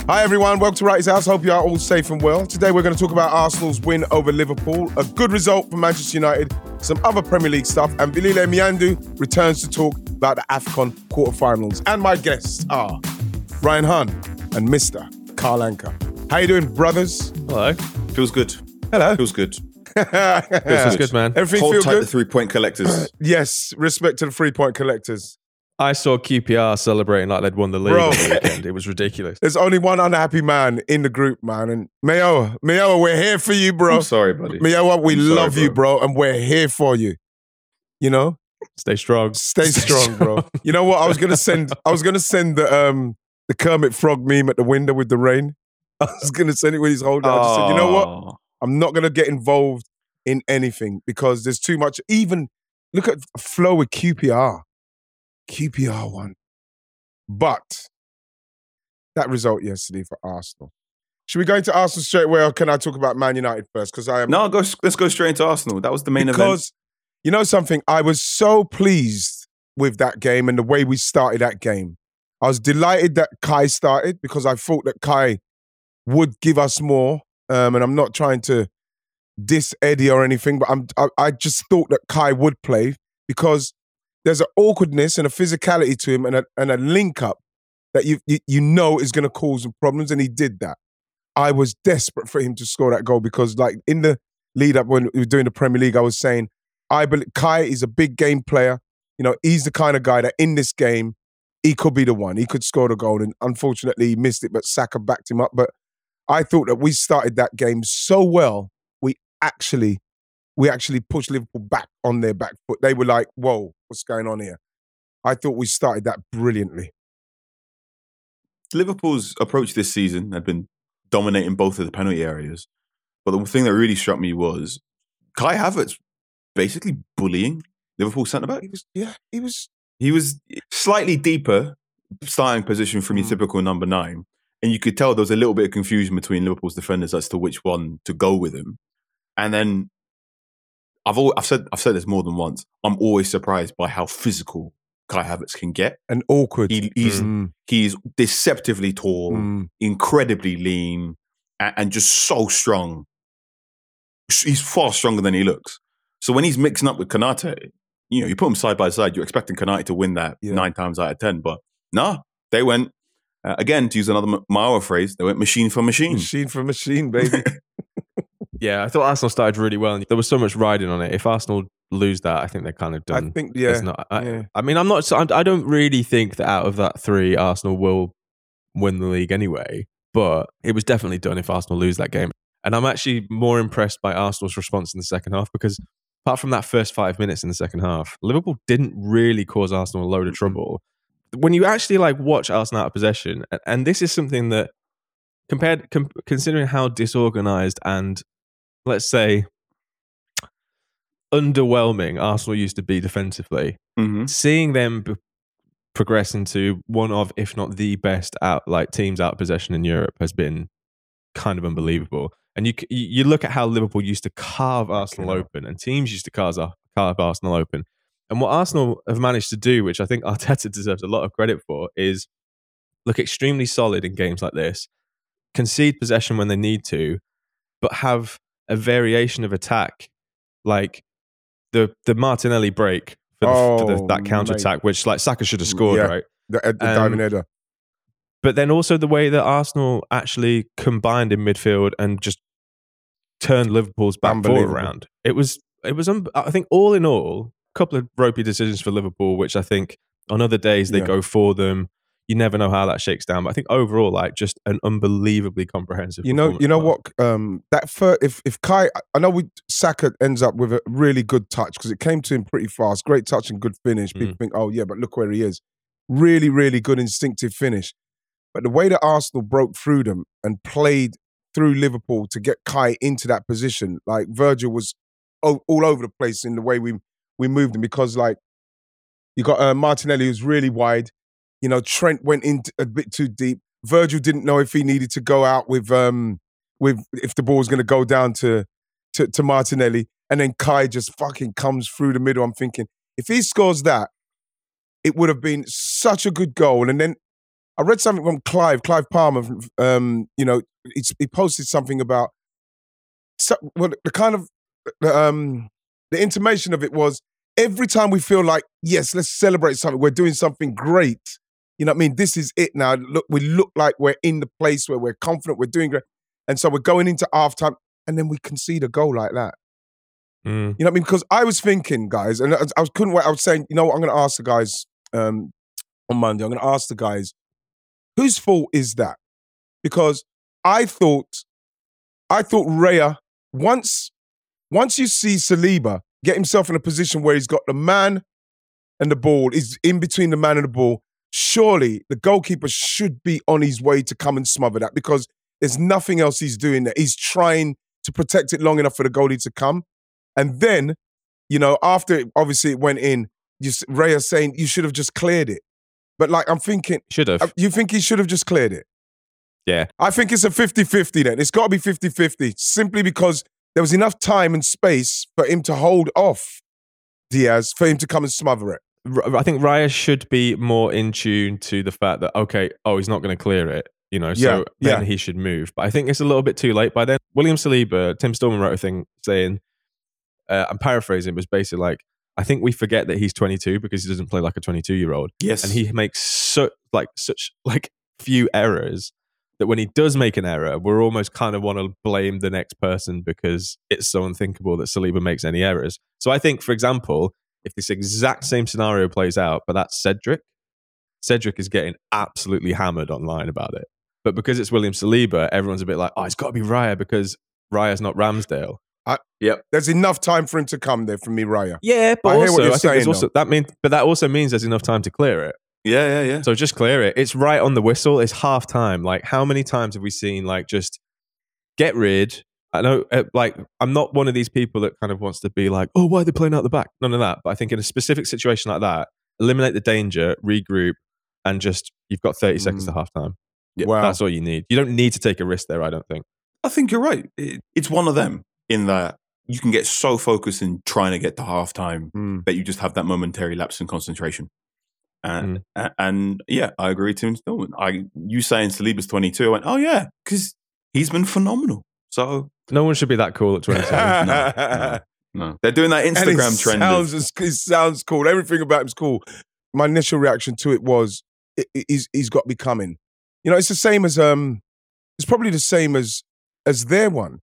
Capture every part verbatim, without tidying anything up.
Hi everyone, welcome to Wrighty's House. Hope you are all safe and well. Today we're going to talk about Arsenal's win over Liverpool, a good result for Manchester United, some other Premier League stuff, and Bilile Myandu returns to talk about the AFCON quarterfinals. And my guests are Ryan Hunn and Mister Carl Anka. How you doing, brothers? Hello. Feels good. Hello. Feels good. Feels good. good, man. Everything Hold feel tight good? the three-point collectors. Yes, respect to the three-point collectors. I saw Q P R celebrating like they'd won the league Bro. on the weekend. It was ridiculous. There's only one unhappy man in the group, man. And Mayowa, Mayowa, we're here for you, bro. I'm sorry, buddy. Mayowa, we I'm sorry, love you, bro, and we're here for you. You know? Stay strong. Stay, strong, bro. You know what? I was gonna send. I was gonna send the um the Kermit Frog meme at the window with the rain. I was gonna send it with his holder. I just said, you know what? I'm not gonna get involved in anything because there's too much. Even look at flow with Q P R. Q P R won, but that result yesterday for Arsenal. Should we go into Arsenal straight away, or can I talk about Man United first? Because I am No, go, let's go straight into Arsenal. That was the main because event. you know something. I was so pleased with that game and the way we started that game. I was delighted that Kai started because I thought that Kai would give us more. Um, and I'm not trying to diss Eddie or anything, but I'm, I, I just thought that Kai would play because there's an awkwardness and a physicality to him and a, and a link up that you, you, you know is going to cause some problems, and he did that. I was desperate for him to score that goal because, like, in the lead up when we were doing the Premier League, I was saying, I believe Kai is a big game player. You know, he's the kind of guy that in this game, he could be the one. He could score the goal, and unfortunately he missed it, but Saka backed him up. But I thought that we started that game so well, we actually we actually pushed Liverpool back on their back foot. They were like, whoa, what's going on here? I thought we started that brilliantly. Liverpool's approach this season had been dominating both of the penalty areas. But the thing that really struck me was Kai Havertz basically bullying Liverpool centre-back. He was, yeah, he was... He was slightly deeper starting position from your Mm. typical number nine. And you could tell there was a little bit of confusion between Liverpool's defenders as to which one to go with him. And then I've always, I've said I've said this more than once. I'm always surprised by how physical Kai Havertz can get. And awkward. He, he's Mm. he's deceptively tall, Mm. incredibly lean, and, and just so strong. He's far stronger than he looks. So when he's mixing up with Konate, you know, you put them side by side, you're expecting Konate to win that Yeah. nine times out of ten. But no, they went, uh, again, to use another Maowa phrase, they went machine for machine. Machine for machine, baby. Yeah, I thought Arsenal started really well. And there was so much riding on it. If Arsenal lose that, I think they're kind of done. I think, yeah. It's not, I, yeah. I mean, I'm not. I don't really think that out of that three, Arsenal will win the league anyway. But it was definitely done if Arsenal lose that game. And I'm actually more impressed by Arsenal's response in the second half because apart from that first five minutes in the second half, Liverpool didn't really cause Arsenal a load of trouble. When you actually like watch Arsenal out of possession, and, and this is something that compared, com- considering how disorganized and let's say underwhelming Arsenal used to be defensively, Mm-hmm. seeing them b- progress into one of, if not the best out like teams out of possession in Europe has been kind of unbelievable. And you you look at how Liverpool used to carve Arsenal open, and teams used to carve, carve Arsenal open. And what Arsenal have managed to do, which I think Arteta deserves a lot of credit for, is look extremely solid in games like this, concede possession when they need to, but have a variation of attack, like the the Martinelli break for, the, Oh, for the, that counter attack, which like Saka should have scored, Yeah. right? The, the Um, diving header. But then also the way that Arsenal actually combined in midfield and just turned Liverpool's back four Unbelievable. around. It was, it was. Un- I think all in all, a couple of ropey decisions for Liverpool, which I think on other days they Yeah. go for them. You never know how that shakes down. But I think overall, like just an unbelievably comprehensive. You know, performance you know from what? Um, that fir- if if Kai, I know we Saka ends up with a really good touch because it came to him pretty fast. Great touch and good finish. People Mm. think, oh yeah, but look where he is. Really, really good instinctive finish. But the way that Arsenal broke through them and played through Liverpool to get Kai into that position, like Virgil was o- all over the place in the way we we moved him because like you got uh, Martinelli who's really wide. You know, Trent went in t- a bit too deep. Virgil didn't know if he needed to go out with um with if the ball was going to go down to, to to Martinelli, and then Kai just fucking comes through the middle. I'm thinking if he scores that, it would have been such a good goal. And then I read something from Clive, Clive Palmer. Um, you know, it's, he posted something about so, well, the kind of um, the intimation of it was every time we feel like, yes, let's celebrate something, we're doing something great. You know what I mean? This is it now. Look, we look like we're in the place where we're confident, we're doing great. And so we're going into halftime, and then we concede a goal like that. Mm. You know what I mean? Because I was thinking, guys, and I, I couldn't wait. I was saying, you know what? I'm going to ask the guys um, on Monday. I'm going to ask the guys, whose fault is that? Because I thought, I thought Raya, once, once you see Saliba get himself in a position where he's got the man and the ball, is in between the man and the ball, surely the goalkeeper should be on his way to come and smother that, because there's nothing else he's doing there. He's trying to protect it long enough for the goalie to come. And then, you know, after it, obviously it went in, you, Raya saying you should have just cleared it. But like, I'm thinking, Should have. you think he should have just cleared it? Yeah. I think it's a fifty-fifty then. It's got to be fifty-fifty, simply because there was enough time and space for him to hold off Diaz, for him to come and smother it. R- I think Raya should be more in tune to the fact that, okay, oh, he's not going to clear it, you know, so Yeah, then yeah. he should move. But I think it's a little bit too late by then. William Saliba, Tim Stillman wrote a thing saying, uh, I'm paraphrasing, it was basically like, I think we forget that he's twenty-two because he doesn't play like a twenty-two-year-old. Yes. And he makes so, like such like few errors that when he does make an error, we're almost kind of want to blame the next person because it's so unthinkable that Saliba makes any errors. So I think, for example, if this exact same scenario plays out, but that's Cedric, Cedric is getting absolutely hammered online about it. But because it's William Saliba, everyone's a bit like, oh, it's got to be Raya because Raya's not Ramsdale. I, Yep. There's enough time for him to come there from me, Raya. Yeah, but I hear also, what you're I think there's saying, also that means, but that also means there's enough time to clear it. Yeah, yeah, yeah. So just clear it. It's right on the whistle. It's half time. Like, how many times have we seen like just get rid? I know, uh, like, I'm not one of these people that kind of wants to be like, oh, why are they playing out the back? None of that. But I think in a specific situation like that, eliminate the danger, regroup, and just you've got thirty Mm. seconds to half time. Yeah. Wow. That's all you need. You don't need to take a risk there. I don't think. I think you're right. It, it's one of them in that you can get so focused in trying to get to halftime Mm. that you just have that momentary lapse in concentration. And, Mm. and, and yeah, I agree with Tim Stillman. I, you saying Saliba's twenty-two, I went, oh yeah, because he's been phenomenal. So No one should be that cool at twenty-two. no, no, no. They're doing that And it Instagram trend. of- sounds, it sounds cool. Everything about him's cool. My initial reaction to it was, it, it- he's, he's got to be coming. You know, it's the same as, um, it's probably the same as as their one.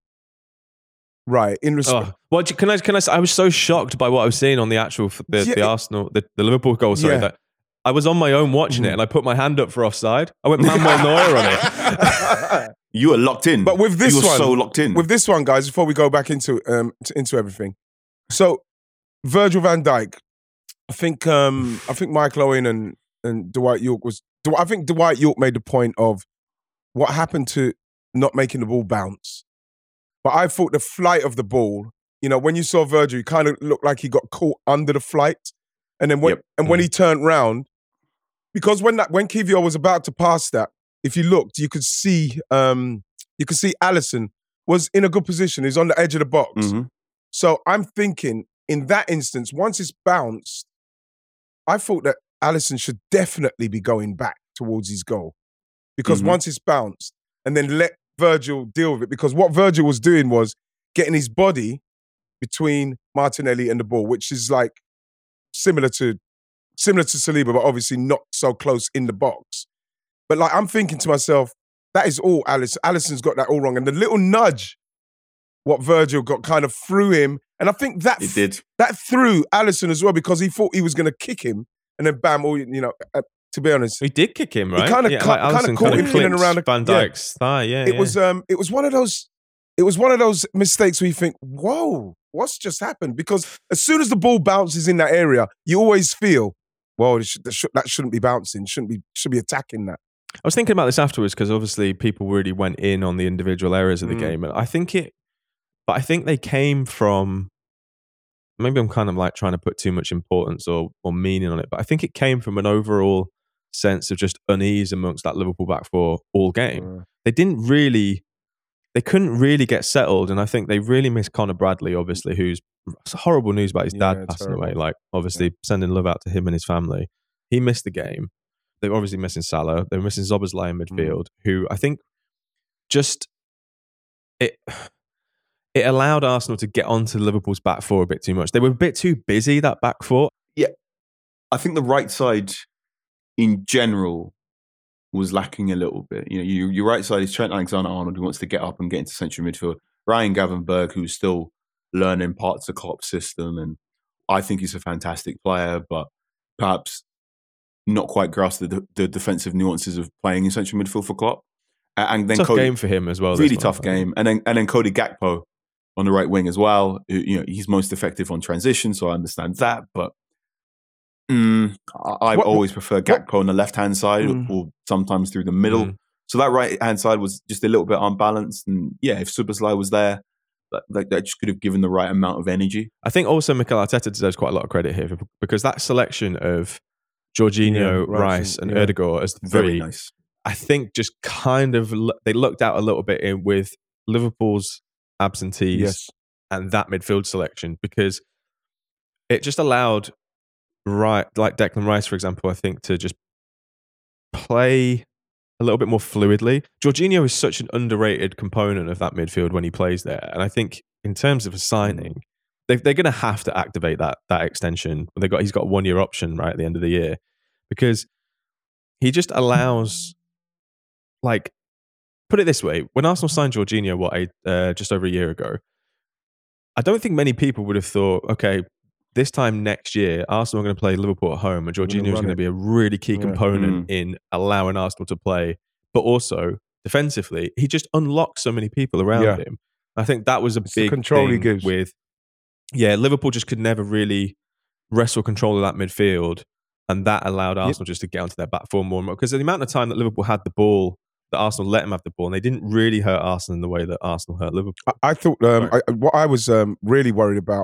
Right, in respect. Oh, well, can I? Can I? I was so shocked by what I was seeing on the actual the, Yeah, the it- Arsenal, the, the Liverpool goal. Sorry, Yeah. that I was on my own watching it, Mhm. and I put my hand up for offside. I went Manuel Neuer on it. You are locked in. But with this you were one- so locked in. With this one, guys, before we go back into um t- into everything, so Virgil van Dijk, I think um I think Michael Owen and and Dwight York was. Dw- I think Dwight York made the point of what happened to not making the ball bounce. But I thought the flight of the ball, you know, when you saw Virgil, he kind of looked like he got caught under the flight, and then when Yep. and when he turned round, because when that when Kiwior was about to pass that, if you looked, you could see um you could see Alisson was in a good position. He's on the edge of the box. Mhm. So I'm thinking in that instance, once it's bounced, I thought that Alisson should definitely be going back towards his goal. Because Mhm. once it's bounced, and then let Virgil deal with it. Because what Virgil was doing was getting his body between Martinelli and the ball, which is like similar to similar to Saliba, but obviously not so close in the box. But like I'm thinking to myself, that is all Alisson. Alisson's got that all wrong. And the little nudge, what Virgil got kind of threw him. And I think that It did. that threw Alisson as well, because he thought he was going to kick him, and then bam, all you know. Uh, to be honest, He did kick him, right? kinda yeah, cut- like kinda Alisson caught kinda him in and clipped around the- Van yeah. Dijk's thigh. Yeah, it yeah. was um, it was one of those, it was one of those mistakes where you think, whoa, what's just happened? Because as soon as the ball bounces in that area, you always feel, well, it should, that, should, that shouldn't be bouncing, shouldn't be should be attacking that. I was thinking about this afterwards because obviously people really went in on the individual errors of the Mm. game, and I think it, but I think they came from. Maybe I'm kind of like trying to put too much importance or or meaning on it, but I think it came from an overall sense of just unease amongst that Liverpool back four all game. They didn't really, they couldn't really get settled, and I think they really missed Conor Bradley, obviously, who's it's horrible news about his dad Yeah, passing terrible. away. Like, obviously, sending love out to him and his family. He missed the game, they're obviously missing Salah. They're missing Szoboszlai in Mm. midfield, who I think just it it allowed Arsenal to get onto Liverpool's back four a bit too much. They were a bit too busy, that back four. I think the right side in general was lacking a little bit. You know, you, your right side is Trent Alexander-Arnold, who wants to get up and get into central midfield. Ryan Gravenberch, who's still learning parts of Klopp's system, and I think he's a fantastic player, but perhaps not quite grasp the, the defensive nuances of playing in central midfield for Klopp. And then Tough Cody, game for him as well. really this one, tough game. And then and then Cody Gakpo on the right wing as well. Who, you know, he's most effective on transition, so I understand that, but. Mm, I, I What- always prefer Gakpo on the left hand side, Mm. or sometimes through the middle. Mm. So that right hand side was just a little bit unbalanced. And yeah, if Szoboszlai was there, that, that, that just could have given the right amount of energy. I think also Mikel Arteta deserves quite a lot of credit here because that selection of Jorginho, Yeah, Rice, Rice and and- yeah. Ødegaard as the Very three, nice. I think just kind of lo- they looked out a little bit in with Liverpool's absentees Yes. and that midfield selection because it just allowed right like Declan Rice, for example, I think to just play a little bit more fluidly. Jorginho is such an underrated component of that midfield when he plays there, and I think in terms of a signing, Mm. they, they're going to have to activate that that extension. They got he's got a one year option right at the end of the year because he just allows, like, put it this way: when Arsenal signed Jorginho, what a, uh, just over a year ago, I don't think many people would have thought, okay, this time next year, Arsenal are going to play Liverpool at home, and We're gonna Jorginho is run going to it. be a really key Yeah. component Mm. in allowing Arsenal to play, but also defensively, he just unlocks so many people around Yeah. him. I think that was a It's the big control he thing gives. with, yeah, Liverpool just could never really wrestle control of that midfield, and that allowed Arsenal just to get onto their back four more and more. Because the amount of time that Liverpool had the ball, that Arsenal let them have the ball, and they didn't really hurt Arsenal in the way that Arsenal hurt Liverpool. I, I thought um, Right. I, what I was um, really worried about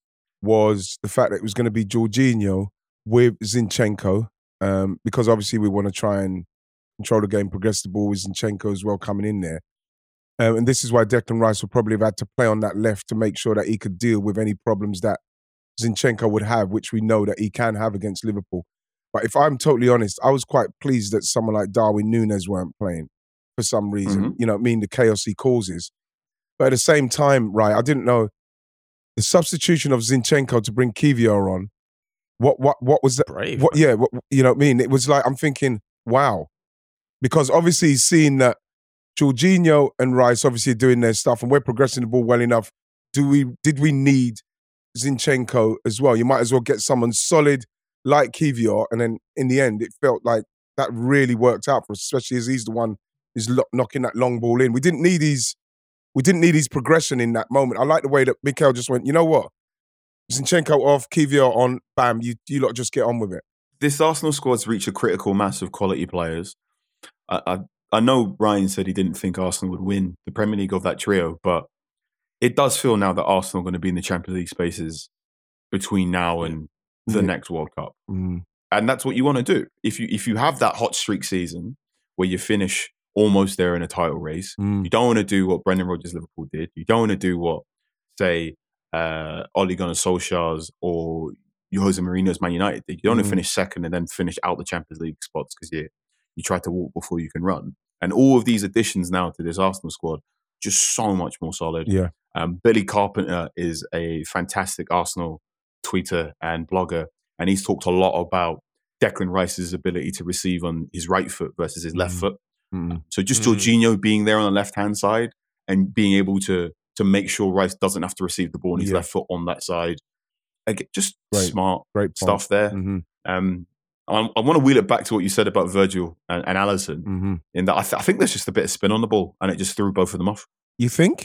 was the fact that it was going to be Jorginho with Zinchenko, um, because obviously we want to try and control the game, progress the ball with Zinchenko as well coming in there. Um, and this is why Declan Rice would probably have had to play on that left to make sure that he could deal with any problems that Zinchenko would have, which we know that he can have against Liverpool. But if I'm totally honest, I was quite pleased that someone like Darwin Núñez weren't playing for some reason. Mhm. You know, I mean, the chaos he causes. But at the same time, right, I didn't know the substitution of Zinchenko to bring Kivior on. What what what was that? Brave. What, man. yeah, what, you know what I mean? It was like, I'm thinking, wow. Because obviously he's seen that Jorginho and Rice obviously are doing their stuff and we're progressing the ball well enough. Do we? Did we need Zinchenko as well? You might as well get someone solid like Kivior, and then in the end, it felt like that really worked out for us, especially as he's the one who's lo- knocking that long ball in. We didn't need his, we didn't need his progression in that moment. I like the way that Mikel just went, you know what? Zinchenko off, Kivior on, bam, you you lot just get on with it. This Arsenal squad's reached a critical mass of quality players. I, I, I know Ryan said he didn't think Arsenal would win the Premier League of that trio, but it does feel now that Arsenal are going to be in the Champions League spaces between now and the Yeah. next World Cup. Mm. And that's what you want to do. If you if you have that hot streak season where you finish almost there in a title race, Mm. you don't want to do what Brendan Rodgers Liverpool did. You don't want to do what, say, uh, Ole Gunnar Solskjaer's or Jose Mourinho's Man United did. You don't want Mm. to finish second and then finish out the Champions League spots because you you try to walk before you can run. And all of these additions now to this Arsenal squad, just so much more solid. Yeah. Um, Billy Carpenter is a fantastic Arsenal tweeter and blogger, and he's talked a lot about Declan Rice's ability to receive on his right foot versus his left Mm. foot. Mm. So just Mm. Jorginho being there on the left-hand side and being able to to make sure Rice doesn't have to receive the ball on his Yeah. left foot on that side. Like, just Great. smart Great point. stuff there. Mm-hmm. Um, I, I want to wheel it back to what you said about Virgil and, and Alisson, Mm-hmm. in that I, th- I think there's just a bit of spin on the ball, and it just threw both of them off. You think?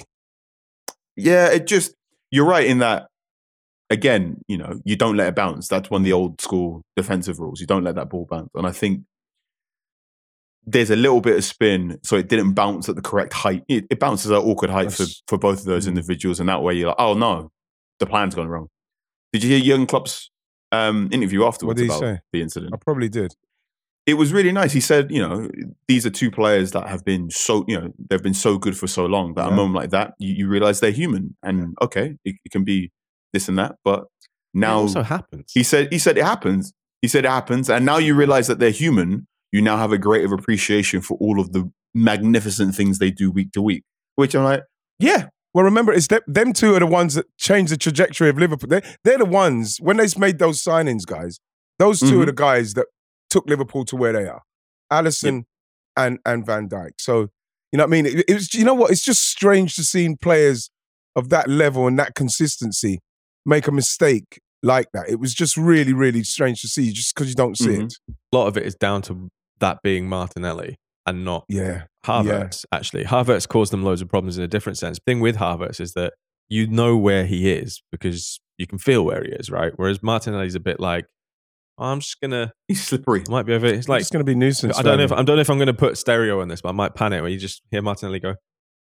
Yeah, it just, you're right in that, again, you know, you don't let it bounce. That's one of the old school defensive rules. You don't let that ball bounce. And I think there's a little bit of spin, so it didn't bounce at the correct height. It, it bounces at awkward height for, That's- for both of those Mm. individuals. And that way you're like, oh no, the plan's gone wrong. Did you hear Jurgen Klopp's um, interview afterwards did he about say? the incident? I probably did. It was really nice. He said, you know, these are two players that have been so, you know, they've been so good for so long that Yeah. a moment like that, you, you realize they're human. And okay, it, it can be this and that, but It now also happens. he said, he said it happens. He said it happens. And now you realize that they're human. you now have a greater appreciation for all of the magnificent things they do week to week. Which I'm like, yeah. Well, remember, it's them, them two are the ones that changed the trajectory of Liverpool. They, they're the ones, when they made those signings, guys, those two Mhm. are the guys that took Liverpool to where they are. Alisson Yep. and, and Van Dijk. So, you know what I mean? It, it was, you know what? It's just strange to see players of that level and that consistency make a mistake like that. It was just really, really strange to see just because you don't see Mhm. it. A lot of it is down to that being Martinelli and not Yeah. Havertz, actually. Havertz caused them loads of problems in a different sense. The thing with Havertz is that you know where he is because you can feel where he is, right? Whereas Martinelli's a bit like, oh, I'm just going to, He's slippery. I might be over it. It's It's like, just going to be nuisance. I don't know if value. I don't know if I'm going to put stereo on this, but I might pan it where you just hear Martinelli go.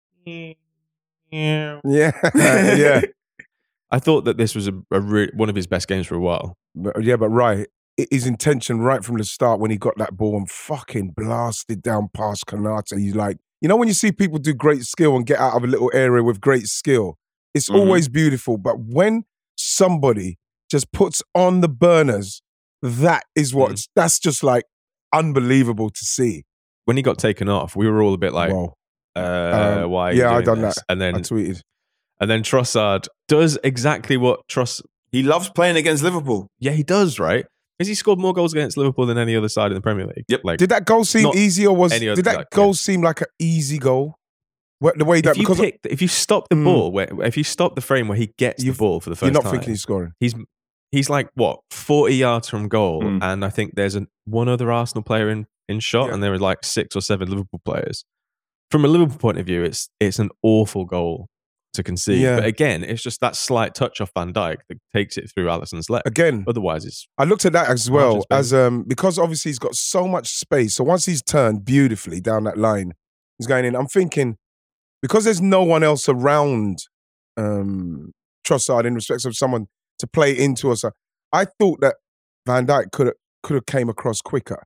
Yeah. yeah. I thought that this was a, a re- one of his best games for a while. But, yeah, but right. I- His intention right from the start when he got that ball and fucking blasted down past Konate. He's like, you know, when you see people do great skill and get out of a little area with great skill, it's Mhm. always beautiful. But when somebody just puts on the burners, that is what, Mm. that's just like unbelievable to see. When he got taken off, we were all a bit like, Whoa. uh, Um, why are you yeah, I doing done this? that. And I then, tweeted. and then Trossard does exactly what Tross. He loves playing against Liverpool. Yeah, he does, right? Because he scored more goals against Liverpool than any other side in the Premier League. Yep. Like, Did that goal seem not easy or was, any other did that guy, goal yeah. seem like an easy goal? What, the way that, if you because pick, if you stop the Mm. ball, where if you stop the frame where he gets You've- the ball for the you're first not time, thinking he's scoring. he's he's like what forty yards from goal, Mm. and I think there's an, one other Arsenal player in in shot, Yeah. and there were like six or seven Liverpool players. From a Liverpool point of view, it's it's an awful goal to concede. Yeah. But again, it's just that slight touch off Van Dijk that takes it through Alisson's leg. Again, Otherwise, it's I looked at that as well Margins, baby. as um because obviously he's got so much space. So once he's turned beautifully down that line, he's going in. I'm thinking because there's no one else around um Trossard in respect of someone to play into us. I thought that Van Dijk could have could have came across quicker.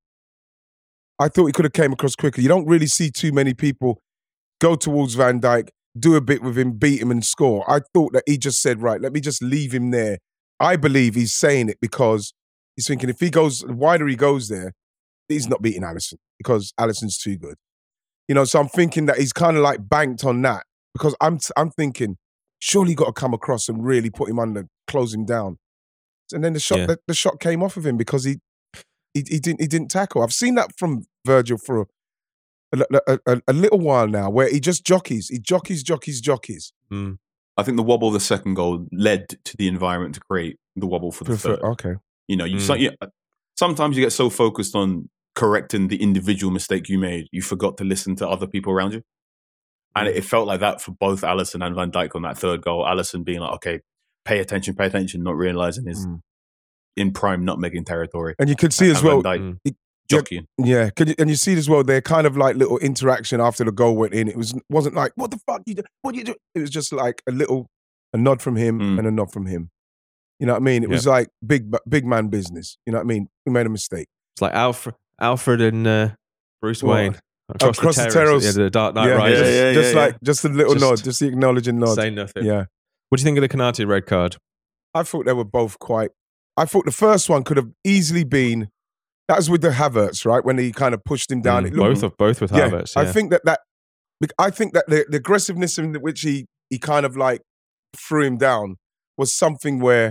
I thought he could have came across quicker. You don't really see too many people go towards Van Dijk, do a bit with him, beat him and score. I thought that he just said, right, let me just leave him there. I believe he's saying it because he's thinking if he goes, the wider he goes there, he's not beating Alisson because Alisson's too good. You know, so I'm thinking that he's kind of like banked on that because I'm I'm thinking, surely you got to come across and really put him under, close him down. And then the shot, Yeah. the, the shot came off of him because he, he he didn't he didn't tackle. I've seen that from Virgil for a, a, a, a little while now, where he just jockeys, he jockeys, jockeys, jockeys. mm, I think the wobble of the second goal led to the environment to create the wobble for the For- third. okay, You know, you, Mm. so, you sometimes you get so focused on correcting the individual mistake you made, you forgot to listen to other people around you. And it, it felt like that for both Alisson and Van Dijk on that third goal. Alisson being like, okay, pay attention, pay attention, not realizing he's Mm. in prime nutmegging territory. and you could see as And well, Van Dijk mm. yeah, jockeying. yeah, could you, and you see as well, they're kind of like little interaction after the goal went in. It was wasn't like what the fuck you do, what you do. It was just like a little a nod from him Mm. and a nod from him. You know what I mean? It was like big big man business. You know what I mean? We made a mistake. it's like Alfred, Alfred and uh, Bruce What? Wayne across, Across the the, terrace. terrace, yeah, the Dark Knight yeah, Rises. just, yeah, just yeah, like just a little Just nod, just the acknowledging nod. Say nothing. Yeah. What do you think of the Konate red card? I thought they were both quite. I thought the first one could have easily been. That was with the Havertz, right? When he kind of pushed him down. Mm, It looked, both of both with yeah, Havertz. I Yeah. think that that. I think that the, the aggressiveness in which he he kind of like threw him down was something where.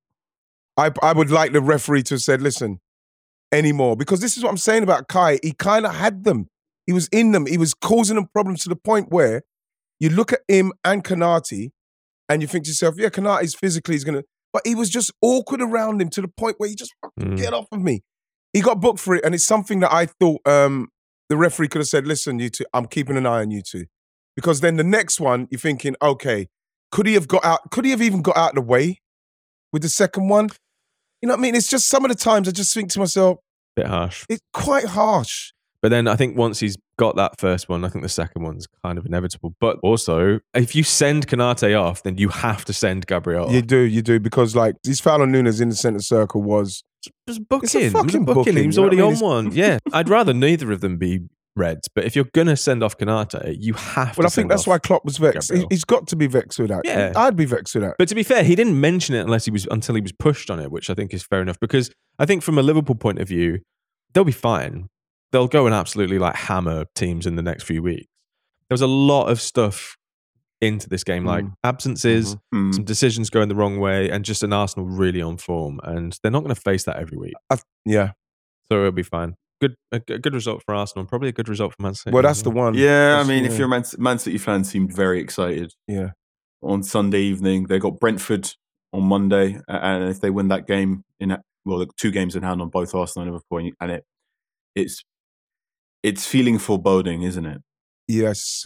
I I would like the referee to have said, listen, anymore, because this is what I'm saying about Kai. He kind of had them. He was in them. He was causing them problems to the point where you look at him and Konate and you think to yourself, yeah, Kanate's physically is going to, but he was just awkward around him to the point where he just fucking Mm. get off of me. He got booked for it, and it's something that I thought um, the referee could have said, listen, you two, I'm keeping an eye on you two. Because then the next one, you're thinking, okay, could he have got out, could he have even got out of the way with the second one? You know what I mean? It's just some of the times I just think to myself, Bit harsh. it's quite harsh. But then I think once he's got that first one, I think the second one's kind of inevitable. But also, if you send Konate off, then you have to send Gabriel off. You do, you do, because like his foul on Nunes in the centre circle was Just book It's a him. It was a fucking booking. booking, He was you know what already I mean? on one. Yeah. I'd rather neither of them be Reds. But if you're going to send off Konate, you have to well. I send think that's off why Klopp was vexed. He, Gabriel. he's got to be vexed with that. Yeah. I'd be vexed with that. But to be fair, he didn't mention it unless he was until he was pushed on it, which I think is fair enough. Because I think from a Liverpool point of view, they'll be fine. they'll go and absolutely like hammer teams in the next few weeks. There was a lot of stuff into this game, like Mm. absences, Mm. some decisions going the wrong way, and just an Arsenal really on form. And they're not going to face that every week, I, yeah. so it'll be fine. Good, a, a good result for Arsenal, and probably a good result for Man City. Well, as that's the well. one. Yeah, I That's- mean, yeah. if you're a Man, Man City fan, seemed very excited Yeah. on Sunday evening. They got Brentford on Monday, a- and if they win that game in well, the two games in hand on both Arsenal and Liverpool, and- and it it's it's feeling foreboding, isn't it? Yes.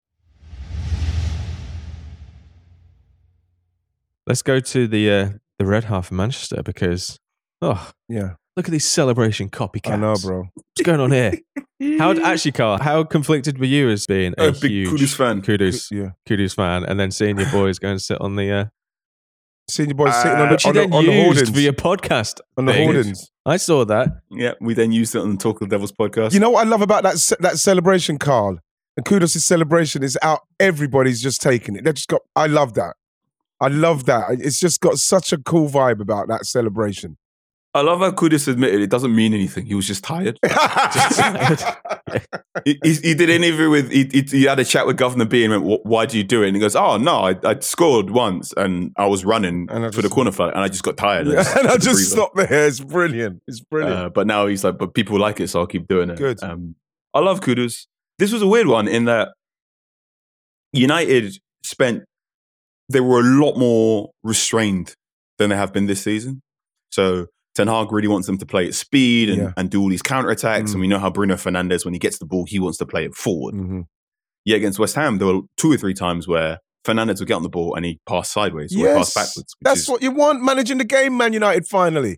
Let's go to the uh, the red half of Manchester because oh, Yeah. look at these celebration copycats. I know, bro. What's going on here? How actually, Carl? How conflicted were you as being a, A big huge Kudus fan. Kudus, Yeah. Kudus fan, and then seeing your boys go and sit on the uh, Senior boys sitting Uh, on the, which you on the, then on the used hoardings. for your podcast. on the thing. hoardings. I saw that. Yeah, we then used it on the Talk of the Devils podcast. You know what I love about that ce- that celebration, Carl? And Kudos' celebration is out. Everybody's just taking it. They just got. I love that. I love that. It's just got such a cool vibe about that celebration. I love how Kudus admitted it doesn't mean anything. He was just tired. he, he, he did an interview with, he, he, he had a chat with Governor B and went, why do you do it? And he goes, oh, no, I, I scored once and I was running And I for the just- corner flag and I just got tired. Yeah, and I took a just breather. stopped there. It's brilliant. It's brilliant. Uh, but now he's like, but people like it, so I'll keep doing it. Good. Um, I love Kudus. This was a weird one in that United spent, they were a lot more restrained than they have been this season. So Ten Hag really wants them to play at speed and, Yeah. and do all these counterattacks. Mm. And we know how Bruno Fernandes, when he gets the ball, he wants to play it forward. Mhm. Yeah, against West Ham, there were two or three times where Fernandes would get on the ball and he passed sideways or he passed Yes, backwards. which that's is- what you want. Managing the game, Man United. Finally,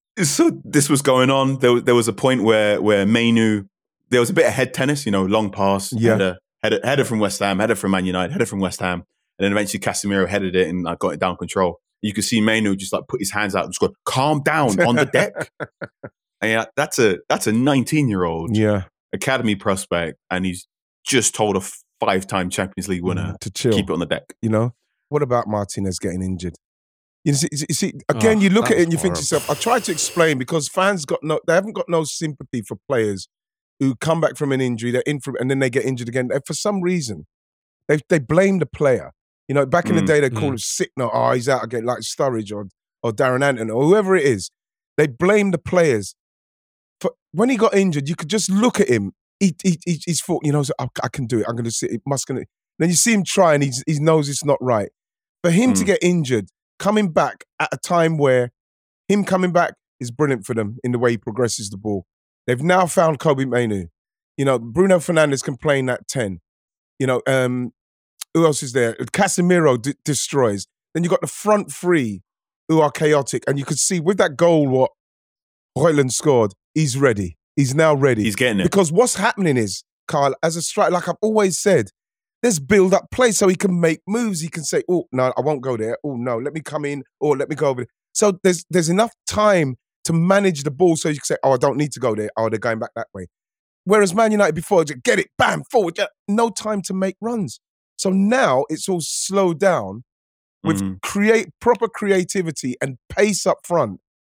So this was going on. There, was- there was a point where where Mainu, there was a bit of head tennis, you know, long pass, Yeah. header, header, header from West Ham, header from Man United, header from West Ham, and then eventually Casemiro headed it and I got it down control. You could see Mainu just like put his hands out and just go, calm down on the deck. And yeah, that's a that's a nineteen year old yeah, academy prospect, and he's just told a five time Champions League winner to chill. keep it on the deck. You know, what about Martinez getting injured? You see, you see again, Oh, you look that at it and you was think to horrible. yourself, I tried to explain because fans got no, they haven't got no sympathy for players who come back from an injury, they're in from, and then they get injured again. And for some reason, they they blame the player. You know, back in the Mm, day, they call mm. him signal. Oh, he's out again, like Sturridge or or Darren Anton or whoever it is. They blame the players. For when he got injured, you could just look at him. He, he, he he's thought, you know, I, I can do it. I'm going to sit. It must going to. Then you see him try, and he's, he knows it's not right. For him to Mm. get injured, coming back at a time where him coming back is brilliant for them in the way he progresses the ball. They've now found Kobe Mainu. You know, Bruno Fernandes can play in that ten. You know, um, who else is there? Casemiro d- destroys. Then you got the front three who are chaotic, and you could see with that goal what Højlund scored. He's ready. He's now ready. He's getting it. Because what's happening is, Carl, as a striker, like I've always said, there's build up play so he can make moves. He can say, oh, no, I won't go there. Oh, no, let me come in or let me go over there. So there's there's enough time to manage the ball so you can say, oh, I don't need to go there. Oh, they're going back that way. Whereas Man United before, just get it, bam, forward. yeah, No time to make runs. So now it's all slowed down with Mhm. create proper creativity and pace up front.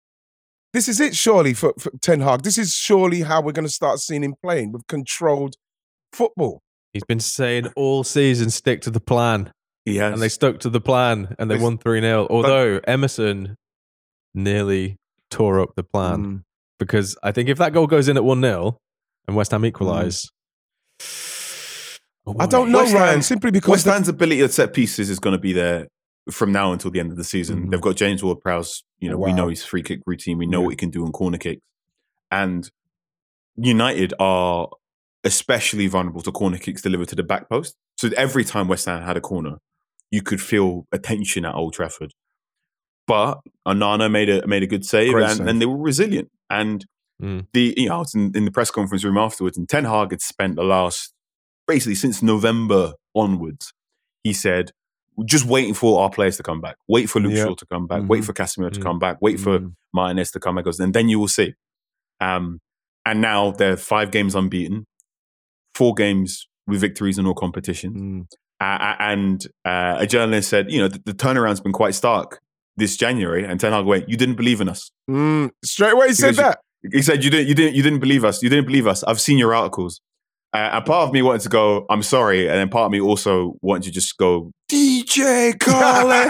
This is it, surely, for, for Ten Hag. This is surely how we're going to start seeing him playing with controlled football. He's been saying all season, stick to the plan. He has. And they stuck to the plan and they It's- won three nil. Although Emerson nearly tore up the plan. Mm. Because I think if that goal goes in at one nil and West Ham equalise. Oh, I don't boy. know, West Ham- Ryan, simply because West the- Ham's ability at set pieces is going to be there from now until the end of the season. Mhm. They've got James Ward-Prowse. You know, we Wow. know his free kick routine. We know Yeah. what he can do on corner kicks. And United are especially vulnerable to corner kicks delivered to the back post. So every time West Ham had a corner, you could feel a tension at Old Trafford. But Onana made a made a good save, Great and, save. and they were resilient. And Mm. the you know, I was in, in the press conference room afterwards, and Ten Hag had spent the last basically since November onwards. He said, "We're just waiting for our players to come back. Wait for Luke Yeah. Shaw to come back. Wait Mhm. for Casemiro to Mm. come back. Wait for Mm. Martinez to come back. Goes, and then you will see." Um, and now they're five games unbeaten, four games with victories in all competitions. Mm. Uh, and uh, a journalist said, "You know, the, the turnaround's been quite stark this January." And Ten Hag went, "You didn't believe in us." Mm. Straight away he said Because you- that. He said, "You didn't, you didn't, you didn't believe us. You didn't believe us. I've seen your articles." Uh, and part of me wanted to go, "I'm sorry," and then part of me also wanted to just go, "D J Khaled."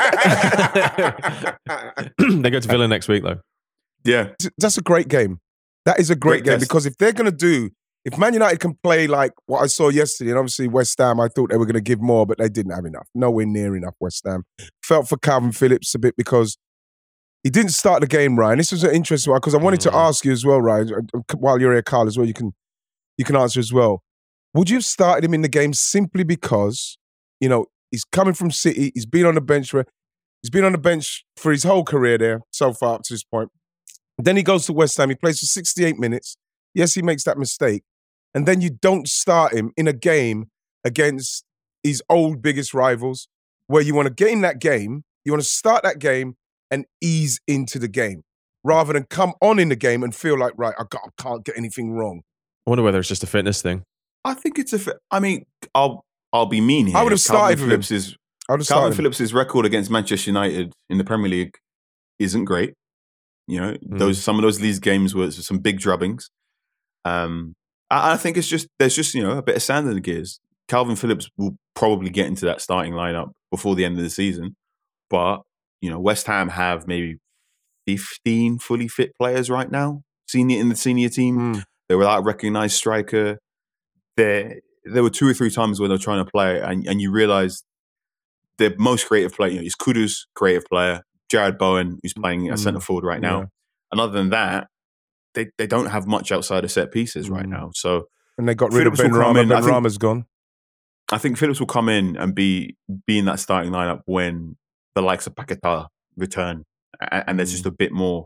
They go to Villa next week, though. Yeah, that's a great game. That is a great, great game test. Because if they're going to do, if Man United can play like what I saw yesterday, and obviously West Ham, I thought they were going to give more, but they didn't have enough. Nowhere near enough, West Ham. Felt for Calvin Phillips a bit because he didn't start the game, Ryan. This was an interesting one because I wanted mm. to ask you as well, Ryan, while you're here, Carl, as well, you can, you can answer as well. Would you have started him in the game simply because, you know, he's coming from City, he's been on the bench for, he's been on the bench for his whole career there so far up to this point. Then he goes to West Ham, he plays for sixty-eight minutes. Yes, he makes that mistake. And then you don't start him in a game against his old biggest rivals where you want to get in that game, you want to start that game and ease into the game rather than come on in the game and feel like, right, I, got, I can't get anything wrong. I wonder whether it's just a fitness thing. I think it's a. I mean, I'll I'll be mean here. I would have started Calvin with Phillips's, him. I would have Calvin started Phillips's record against Manchester United in the Premier League isn't great. You know, mm. those some of those Leeds games were some big drubbings. Um, I, I think it's just there's just you know a bit of sand in the gears. Calvin Phillips will probably get into that starting lineup before the end of the season, but you know West Ham have maybe fifteen fully fit players right now, senior in the senior team. Mm. They're without a recognised striker. There, there were two or three times where they're trying to play, and, and you realise the most creative player you know, is Kudus, creative player, Jared Bowen, who's playing at mm. centre forward right now. Yeah. And other than that, they, they don't have much outside of set pieces mm. right now. So and they got rid Phillips of Ben Rama. Ben Rama's gone. I think Phillips will come in and be be in that starting lineup when the likes of Paquetá return, and, and there's mm. just a bit more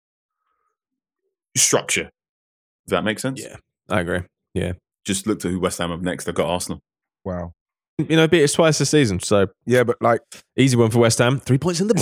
structure. Does that make sense? Yeah, I agree. Yeah. Just look to who West Ham have next. They've got Arsenal. Wow. You know, beat us twice this season. So yeah, but like easy one for West Ham. Three points in the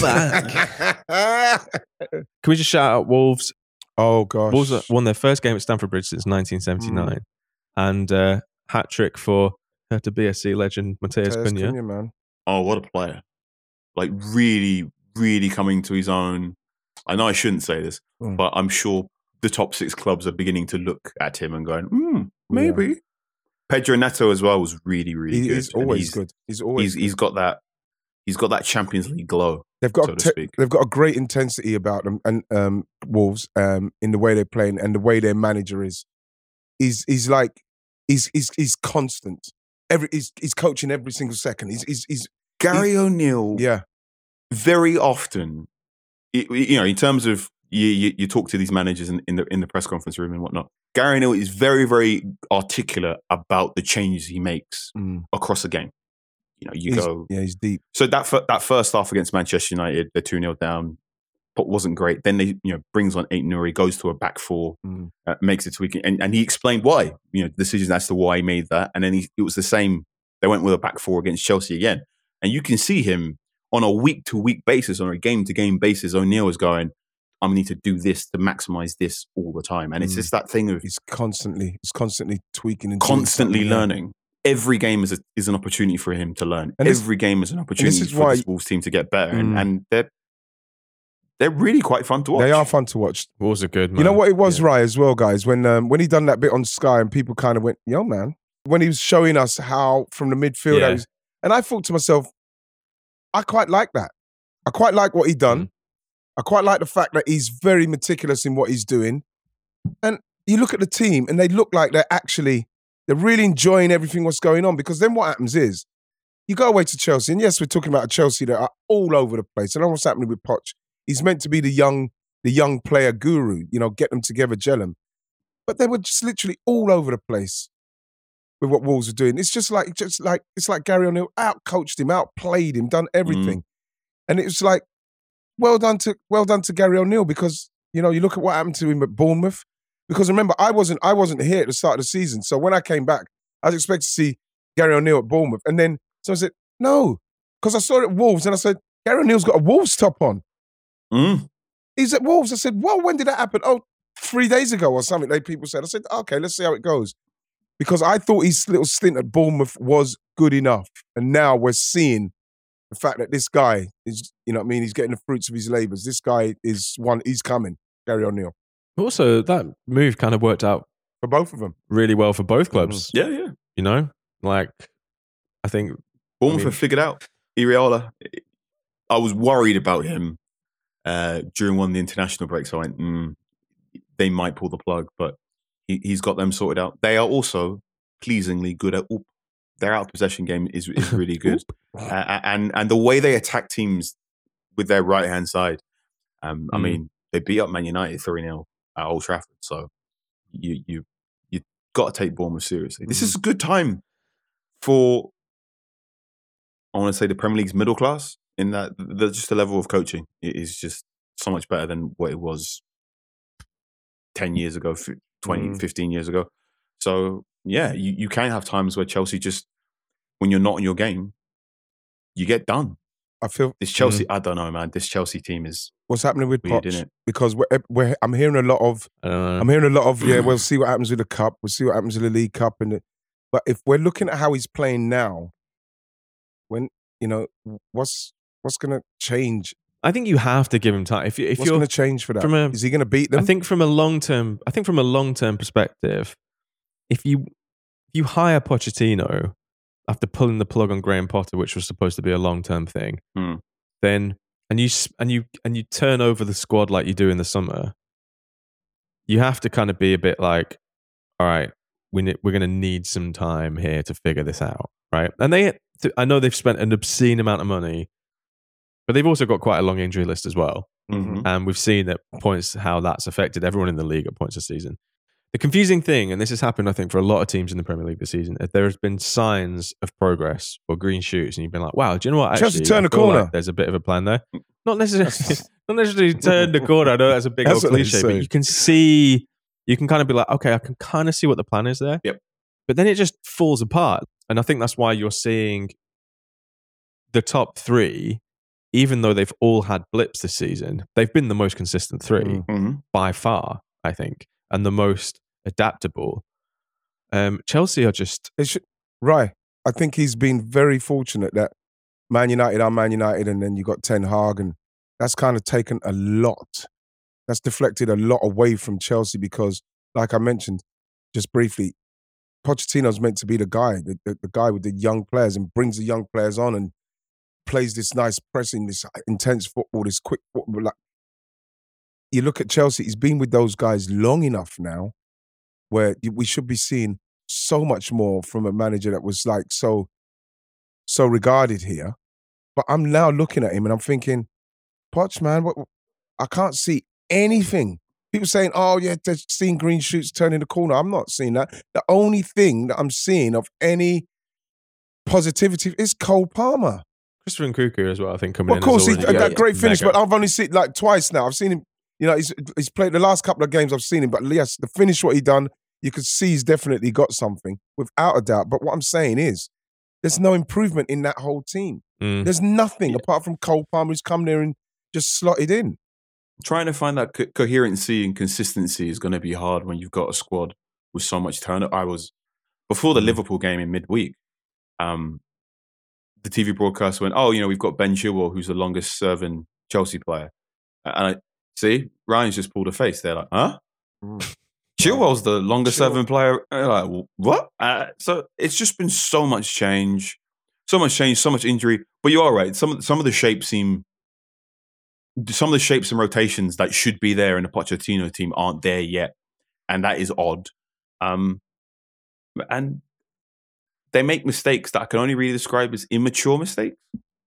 bag. Can we just shout out Wolves? Oh gosh, Wolves won their first game at Stamford Bridge since nineteen seventy-nine, mm. and uh, hat trick for Hertha B S C legend Mateus Cunha. Cunha, man. Oh, what a player! Like really, really coming to his own. I know I shouldn't say this, mm. but I'm sure the top six clubs are beginning to look at him and going, hmm, maybe. Yeah. Pedro Neto as well was really, really he, good. He's always he's, good. He's always he's, good. he's got that. He's got that Champions League glow. They've got so a to te- speak. They've got a great intensity about them, and um, Wolves um, in the way they're playing and the way their manager is. He's he's like he's he's he's constant. Every he's he's coaching every single second. He's he's, he's Gary he's, O'Neill. Yeah, very often, you know, in terms of. You, you, you talk to these managers in, in the in the press conference room and whatnot. Gary O'Neill is very, very articulate about the changes he makes mm. across the game. You know, you he's, go... Yeah, he's deep. So that that first half against Manchester United, they're two nil down, but wasn't great. Then they, you know, brings on Aït-Nouri, goes to a back four, mm. uh, makes it tweaking. And, and he explained why, you know, decisions as to why he made that. And then he, it was the same. They went with a back four against Chelsea again. And you can see him on a week-to-week basis, on a game-to-game basis, O'Neill is going, I need to do this to maximize this all the time. And it's mm. just that thing of... He's constantly, he's constantly tweaking and constantly learning. Every game is a, is an opportunity for him to learn. And Every this, game is an opportunity is for why, this Wolves team to get better. Mm. And, and they're they're really quite fun to watch. They are fun to watch. Wolves are good, man. You know what it was, yeah. right, as well, guys? When um, when he done that bit on Sky and people kind of went, yo, man. When he was showing us how from the midfield... Yeah. I was, and I thought to myself, I quite like that. I quite like what he done. Mm. I quite like the fact that he's very meticulous in what he's doing. And you look at the team and they look like they're actually, they're really enjoying everything what's going on, because then what happens is you go away to Chelsea, and yes, we're talking about a Chelsea that are all over the place. I don't know what's happening with Poch. He's meant to be the young, the young player guru, you know, get them together, gel them. But they were just literally all over the place with what Wolves are doing. It's just like, just like, it's like Gary O'Neill out-coached him, out-played him, done everything. Mm. And it was like, Well done to well done to Gary O'Neill, because you know you look at what happened to him at Bournemouth. Because remember, I wasn't I wasn't here at the start of the season, so when I came back, I was expecting to see Gary O'Neill at Bournemouth, and then so I said no, because I saw it at Wolves, and I said Gary O'Neill's got a Wolves top on. Mm. He's at Wolves. I said, well, when did that happen? Oh, three days ago or something. They people said. I said, okay, let's see how it goes, because I thought his little stint at Bournemouth was good enough, and now we're seeing the fact that this guy is, you know what I mean, he's getting the fruits of his labours. This guy is one, he's coming, Gary O'Neill. Also, that move kind of worked out for both of them. really well for both clubs. Yeah, yeah. You know, like I think Bournemouth I mean, have figured out Iraola. I was worried about him uh, during one of the international breaks. I went, mm, they might pull the plug, but he, he's got them sorted out. They are also pleasingly good at oop. Their out possession game is is really good, uh, and and the way they attack teams with their right hand side. Um, I Mm. mean, they beat up Man United three nil at Old Trafford, so you you you got to take Bournemouth seriously. This is a good time for, I want to say, the Premier League's middle class, in that the, just the level of coaching is just so much better than what it was ten years ago, twenty, Mm. fifteen years ago. So, yeah, you, you can have times where Chelsea just, when you're not in your game, you get done. I feel This Chelsea, I don't know, man. This Chelsea team is what's happening with weird, Poch, isn't it? because we're, we're, I'm hearing a lot of I don't know. I'm hearing a lot of yeah. We'll see what happens with the cup. We'll see what happens with the League Cup, and the, but if we're looking at how he's playing now, when you know what's what's going to change? I think you have to give him time. If, you- if What's you're going to change for that? from a- Is he going to beat them? I think from a long term, I think from a long term perspective, if you if you hire Pochettino after pulling the plug on Graham Potter, which was supposed to be a long term thing, Hmm. then and you s- and you and you turn over the squad like you do in the summer, you have to kind of be a bit like, all right, we ne- we're going to need some time here to figure this out, right? And they, I know they've spent an obscene amount of money, but they've also got quite a long injury list as well. Mhm. And we've seen at points how that's affected everyone in the league at points this season. The confusing thing, and this has happened, I think, for a lot of teams in the Premier League this season, is there has been signs of progress or green shoots, and you've been like, wow, do you know what? Actually, Chelsea turned I the feel corner. like there's a bit of a plan there. Not necessarily, not necessarily turn the corner. I know that's a big That's old what they cliche, but say. you can see, you can kind of be like, okay, I can kind of see what the plan is there. Yep. But then it just falls apart. And I think that's why you're seeing the top three, even though they've all had blips this season, they've been the most consistent three Mm. Mhm. by far, I think, and the most adaptable. Um, Chelsea are just It should, right. I think he's been very fortunate that Man United are Man United, and then you got Ten Hag, and that's kind of taken a lot. That's deflected a lot away from Chelsea because, like I mentioned just briefly, Pochettino's meant to be the guy, the, the, the guy with the young players, and brings the young players on and plays this nice pressing, this intense football, this quick football. Like, you look at Chelsea, he's been with those guys long enough now where you- we should be seeing so much more from a manager that was like so, so regarded here. But I'm now looking at him and I'm thinking, Poch, man, what, I can't see anything. People saying, oh, yeah, they're seeing green shoots turning the corner. I'm not seeing that. The only thing that I'm seeing of any positivity is Cole Palmer. Christopher Nkunku as well, I think, coming Well, in. of course, is he's already that yeah, great finish, mega. but I've only seen like twice now. I've seen him, you know, he's he's played the last couple of games I've seen him, but yes, the finish, what he done, you could see he's definitely got something, without a doubt. But what I'm saying is, there's no improvement in that whole team. Mm. There's nothing Yeah. apart from Cole Palmer who's come there and just slotted in. Trying to find that co- coherency and consistency is going to be hard when you've got a squad with so much turnover. I was, before the Mm. Liverpool game in midweek, um, the T V broadcast went, oh, you know, we've got Ben Chilwell, who's the longest serving Chelsea player. And I see, Ryan's just pulled a face. They're like, huh? Chilwell's the longest Chilwell. serving player. And they're like, "Wh- what? Uh, so it's just been so much change, so much change, so much injury. But you are right. Some of, some of the shapes seem, some of the shapes and rotations that should be there in the Pochettino team aren't there yet. And that is odd. Um, and they make mistakes that I can only really describe as immature mistakes.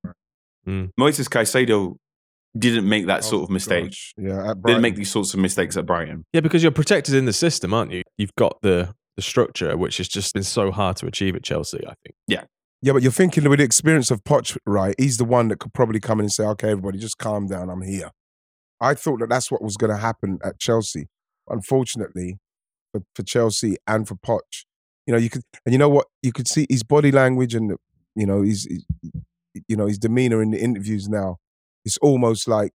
Mm. Moises Caicedo didn't make that sort Oh, of mistake. gosh. Yeah, at Didn't Brighton. make these sorts of mistakes at Brighton. Yeah, because you're protected in the system, aren't you? You've got the the structure, which has just been so hard to achieve at Chelsea, I think. Yeah, but you're thinking with the experience of Poch, right? He's the one that could probably come in and say, okay, everybody, just calm down. I'm here. I thought that that's what was going to happen at Chelsea. Unfortunately, for, for Chelsea and for Poch, you know, you could, and you know what? You could see his body language and, you know, his, his you know, his demeanor in the interviews now. It's almost like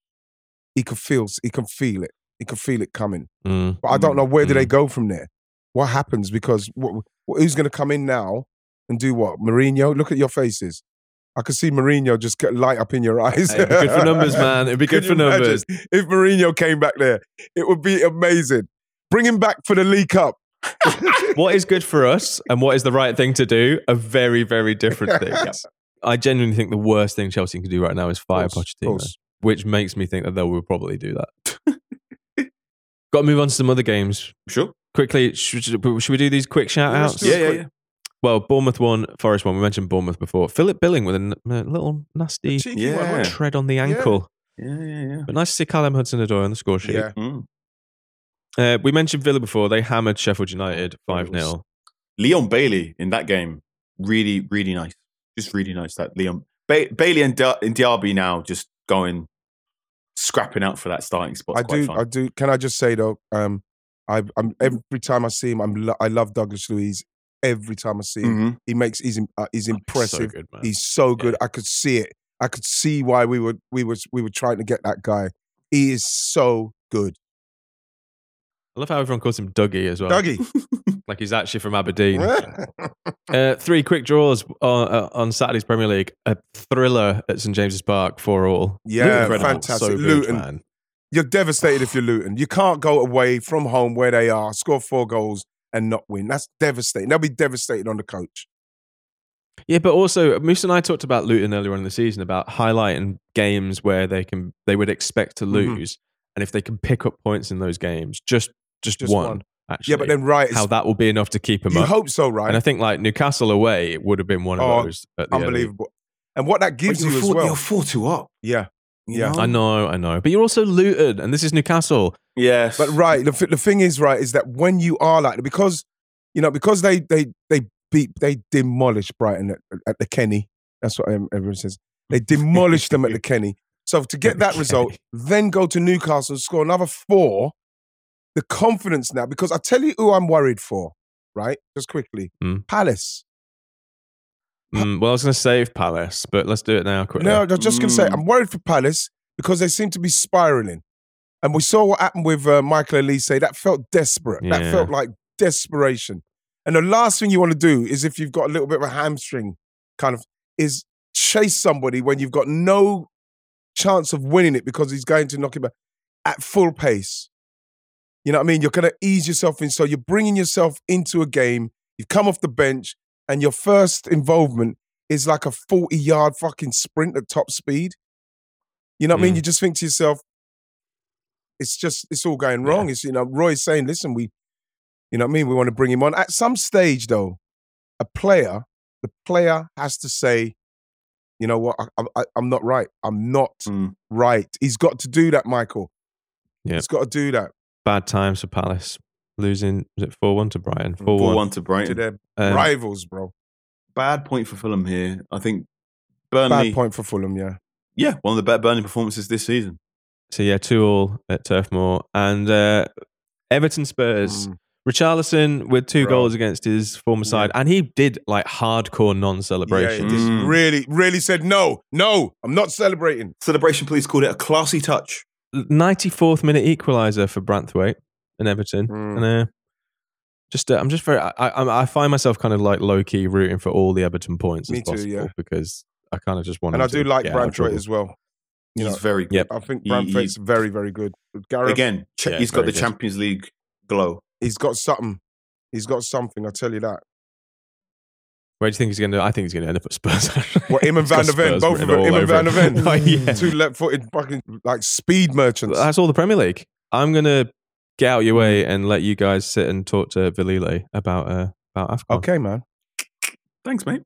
he could feel, he can feel it. He can feel it coming. Mm. But I don't know where do they Mm. go from there. What happens? Because what, who's going to come in now and do what? Mourinho, look at your faces. I could see Mourinho just get light up in your eyes. Hey, it'd be good for numbers, man. It'd be good Can for you imagine numbers. if Mourinho came back there? It would be amazing. Bring him back for the League Cup. What is good for us and what is the right thing to do are very, very different things. I genuinely think the worst thing Chelsea can do right now is fire Course, Pochettino, course. which makes me think that they will probably do that. Got to move on to some other games. Sure. Quickly, should, should we do these quick shout Yeah, let's outs? do it Yeah, yeah, quick. yeah. Well, Bournemouth won, Forest won. We mentioned Bournemouth before. Philip Billing with a, n- a little nasty Cheeky Yeah. one, wasn't it? tread on the ankle. Yeah, yeah, yeah. But nice to see Callum Hudson-Odoi on the score sheet. Yeah. Mm. Uh, we mentioned Villa before. They hammered Sheffield United five nil. Leon Bailey in that game, really, really nice. Just really nice. That Leon ba- Bailey and, Di- and Diaby now just going, scrapping out for that starting spot. I do. I do. Can I just say though? Um, I, I'm every time I see him, I'm. Lo- I love Douglas Luiz. Every time I see him, Mm-hmm. he makes. He's. im- Uh, he's impressive. So good, man. He's so good. I could see it. I could see why we were. We was. We were trying to get that guy. He is so good. I love how everyone calls him Dougie as well. Dougie. Like he's actually from Aberdeen. Uh, three quick draws on, uh, on Saturday's Premier League. A thriller at St James's Park, four all. Yeah, Incredible. fantastic. So good, Luton. man. You're devastated if you're Luton. You can't go away from home where they are, score four goals and not win. That's devastating. They'll be devastated on the coach. Yeah, but also Moose and I talked about Luton earlier on in the season about highlighting games where they can they would expect to Mhm. lose, and if they can pick up points in those games, just just, Just one, one. actually. Yeah, but then right, how that will be enough to keep them you up. hope so, right? And I think like Newcastle away, it would have been one of Oh, those. At the end. Unbelievable. And what that gives you're you as four, well. You're four two up. Yeah. you Yeah. know? I know, I know, but you're also Luton, and this is Newcastle. Yes. But right, the, the thing is, right, is that when you are like, because, you know, because they they they beat, they demolished Brighton at, at the Kenny. That's what everyone says. They demolished them at the Kenny. So to get that Okay. result, then go to Newcastle and score another four, the confidence now, because I tell you who I'm worried for, right? Just quickly. Mm. Palace. Mm, well, I was going to save Palace, but let's do it now quickly. No, I was just going to say, Mm. I'm worried for Palace because they seem to be spiraling. And we saw what happened with uh, Michael Elise. That felt desperate. That Yeah. felt like desperation. And the last thing you want to do is, if you've got a little bit of a hamstring kind of, is chase somebody when you've got no chance of winning it because he's going to knock it back at full pace. You know what I mean? You're going to ease yourself in. So you're bringing yourself into a game. You've come off the bench and your first involvement is like a forty-yard fucking sprint at top speed. You know what I mean? Mm. You just think to yourself, it's just, it's all going wrong. Yeah. It's, you know, Roy's saying, listen, we, you know what I mean? We want to bring him on. At some stage, though, a player, the player has to say, you know what, I, I, I'm not right. I'm not Mm. right. He's got to do that, Michael. Yeah. He's got to do that Bad times for Palace. Losing, was it four one to Brighton? four four one. one to to Brighton. their Um, rivals, bro. Bad point for Fulham here. I think Burnley. Bad point for Fulham, yeah. Yeah, one of the better Burnley performances this season. So yeah, two all at Turf Moor. And uh, Everton Spurs. Mm. Richarlison with two Bro. goals against his former side. And he did like hardcore Yeah, non-celebration. he just Mm. really, really said, no, no, I'm not celebrating. Celebration police called it a classy touch. ninety-fourth minute equaliser for Branthwaite and Everton. Mm. And uh, just, uh, I'm just very, I, I, I find myself kind of like low-key rooting for all the Everton points Me as too, possible yeah. because I kind of just want And him I do to like get out of Branthwaite trouble. as well. You He's know, very good. Yep. I think He- Branthwaite's he- very, very good. Gareth, Again, ch- Yeah, he's got very the good. Champions League glow. he's got something. He's got something, I tell you that. Where do you think he's going to? I think he's going to end up at Spurs. What, him and He's got Van der Ven, Spurs both of written them, all him and over Van der Ven. Oh, yeah. Two left-footed fucking, like, speed merchants. That's all the Premier League. I'm going to get out your way and let you guys sit and talk to Vilile about uh, about AFCON. Okay, man. Thanks, mate.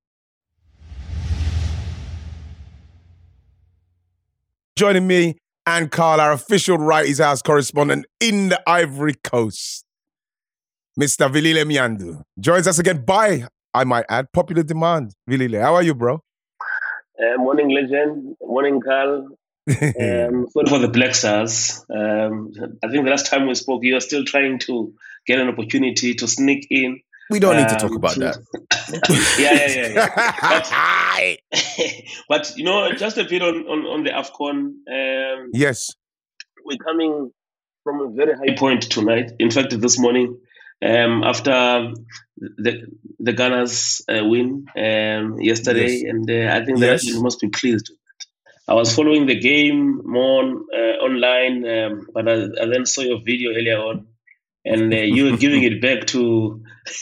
Joining me and Carl, our official Wrighty's House correspondent in the Ivory Coast, Mister Vilile Miandu, joins us again by, I might add, popular demand. Vilile, how are you, bro? Uh, morning, legend. Morning, Carl. Um, sorry for the Black Stars. Um, I think the last time we spoke, you were still trying to get an opportunity to sneak in. we don't need to um, talk about to- that. yeah, yeah, yeah. yeah. But, you know, just a bit on, on, on the AFCON. Um, Yes. we're coming from a very high point tonight. In fact, this morning, um, after the the Gunners uh, win um, yesterday, Yes. and uh, I think the Yes. legend must be pleased. I was following the game more on, uh, online, um, but I, I then saw your video earlier on, and uh, you were giving it back to.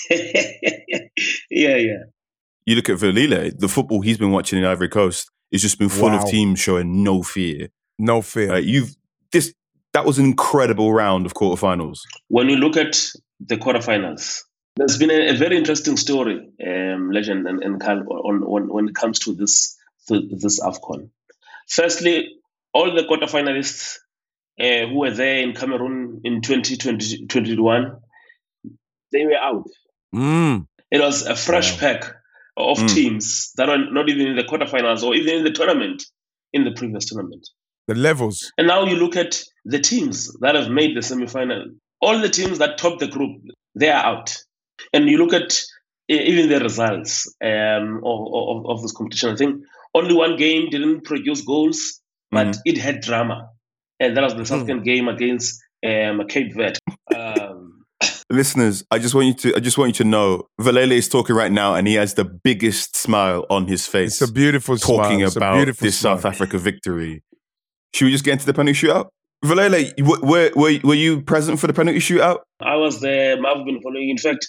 yeah, yeah. You look at Velile, the football he's been watching in Ivory Coast, it's just been full Wow. of teams showing no fear. No fear. Uh, you've this that was an incredible round of quarterfinals. When you look at the quarterfinals, there's been a, a very interesting story, um, Legend and, and Carl, on, on when it comes to this to this AFCON. Firstly, all the quarterfinalists uh, who were there in Cameroon in twenty twenty-one, they were out. Mm. It was a fresh Wow. pack of Mm. teams that are not even in the quarterfinals or even in the tournament, in the previous tournament. The levels. And now you look at the teams that have made the semi-final. All the teams that top the group, they are out. And you look at uh, even the results um, of, of, of this competition. I think only one game didn't produce goals, but Mhm. it had drama. And that was the South African game against um, Cape Verde. Um, Listeners, I just want you to I just want you to know Velile is talking right now and he has the biggest smile on his face It's a beautiful talking smile. It's a about beautiful this smile. South Africa victory. Should we just get into the penalty shootout? Velile, were, were, were, were you present for the penalty shootout? I was there. I've been following. In fact,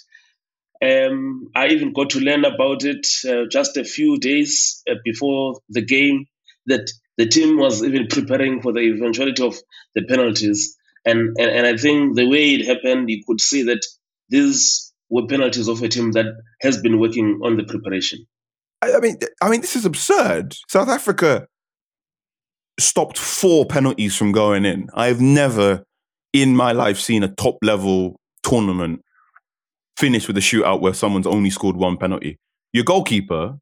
um, I even got to learn about it uh, just a few days uh, before the game. That the team was even preparing for the eventuality of the penalties, and and, and I think the way it happened, you could see that these were penalties of a team that has been working on the preparation. I, I mean, I mean, this is absurd. South Africa stopped four penalties from going in. I've never in my life seen a top level tournament finish with a shootout where someone's only scored one penalty. Your goalkeeper,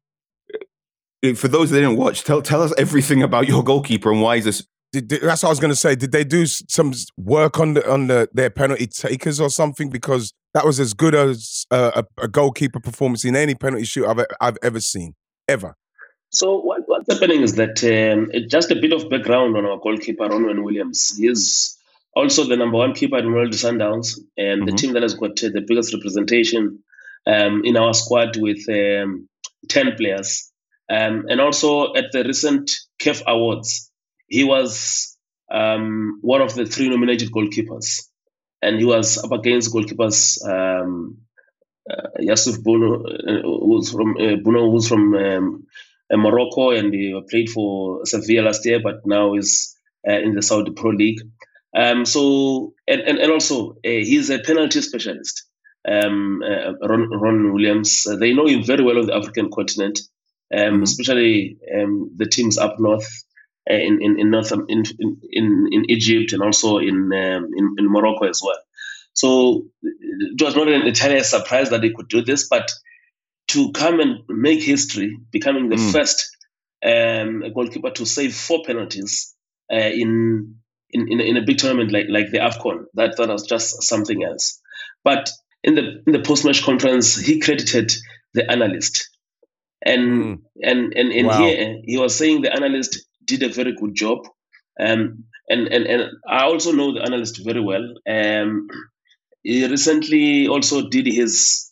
for those that didn't watch, tell tell us everything about your goalkeeper and why is this. Did, did- that's what I was going to say. Did they do s- some s- work on the on the their penalty takers or something? Because that was as good as uh, a, a goalkeeper performance in any penalty shoot I've, e- I've ever seen, ever. So what, what's happening is that um, it- just a bit of background on our goalkeeper, Ronwen Williams. He's also the number one keeper in World Sundowns and the Mhm. team that has got uh, the biggest representation um, in our squad with um, ten players. Um, and also at the recent C A F Awards, he was um, one of the three nominated goalkeepers. And he was up against goalkeepers um, uh, Yusuf Bono, uh, who's from uh, Bono, who's from um, uh, Morocco, and he played for Sevilla last year, but now is uh, in the Saudi Pro League. Um, so, and, and, and also, uh, he's a penalty specialist. Um, uh, Ron, Ron Williams, uh, they know him very well on the African continent, um, Mhm. especially um, the teams up north. Uh, in in in, North, in in in Egypt and also in um, in, in Morocco as well. So it was not an entirely surprise that they could do this, but to come and make history, becoming the Mm. first um, goalkeeper to save four penalties uh, in, in in in a big tournament like like the AFCON, that that was just something else. But in the in the post match conference, he credited the analyst, and Mm. and and, and Wow. here he was saying the analyst did a very good job. Um, and, and, and I also know the analyst very well. Um, he recently also did his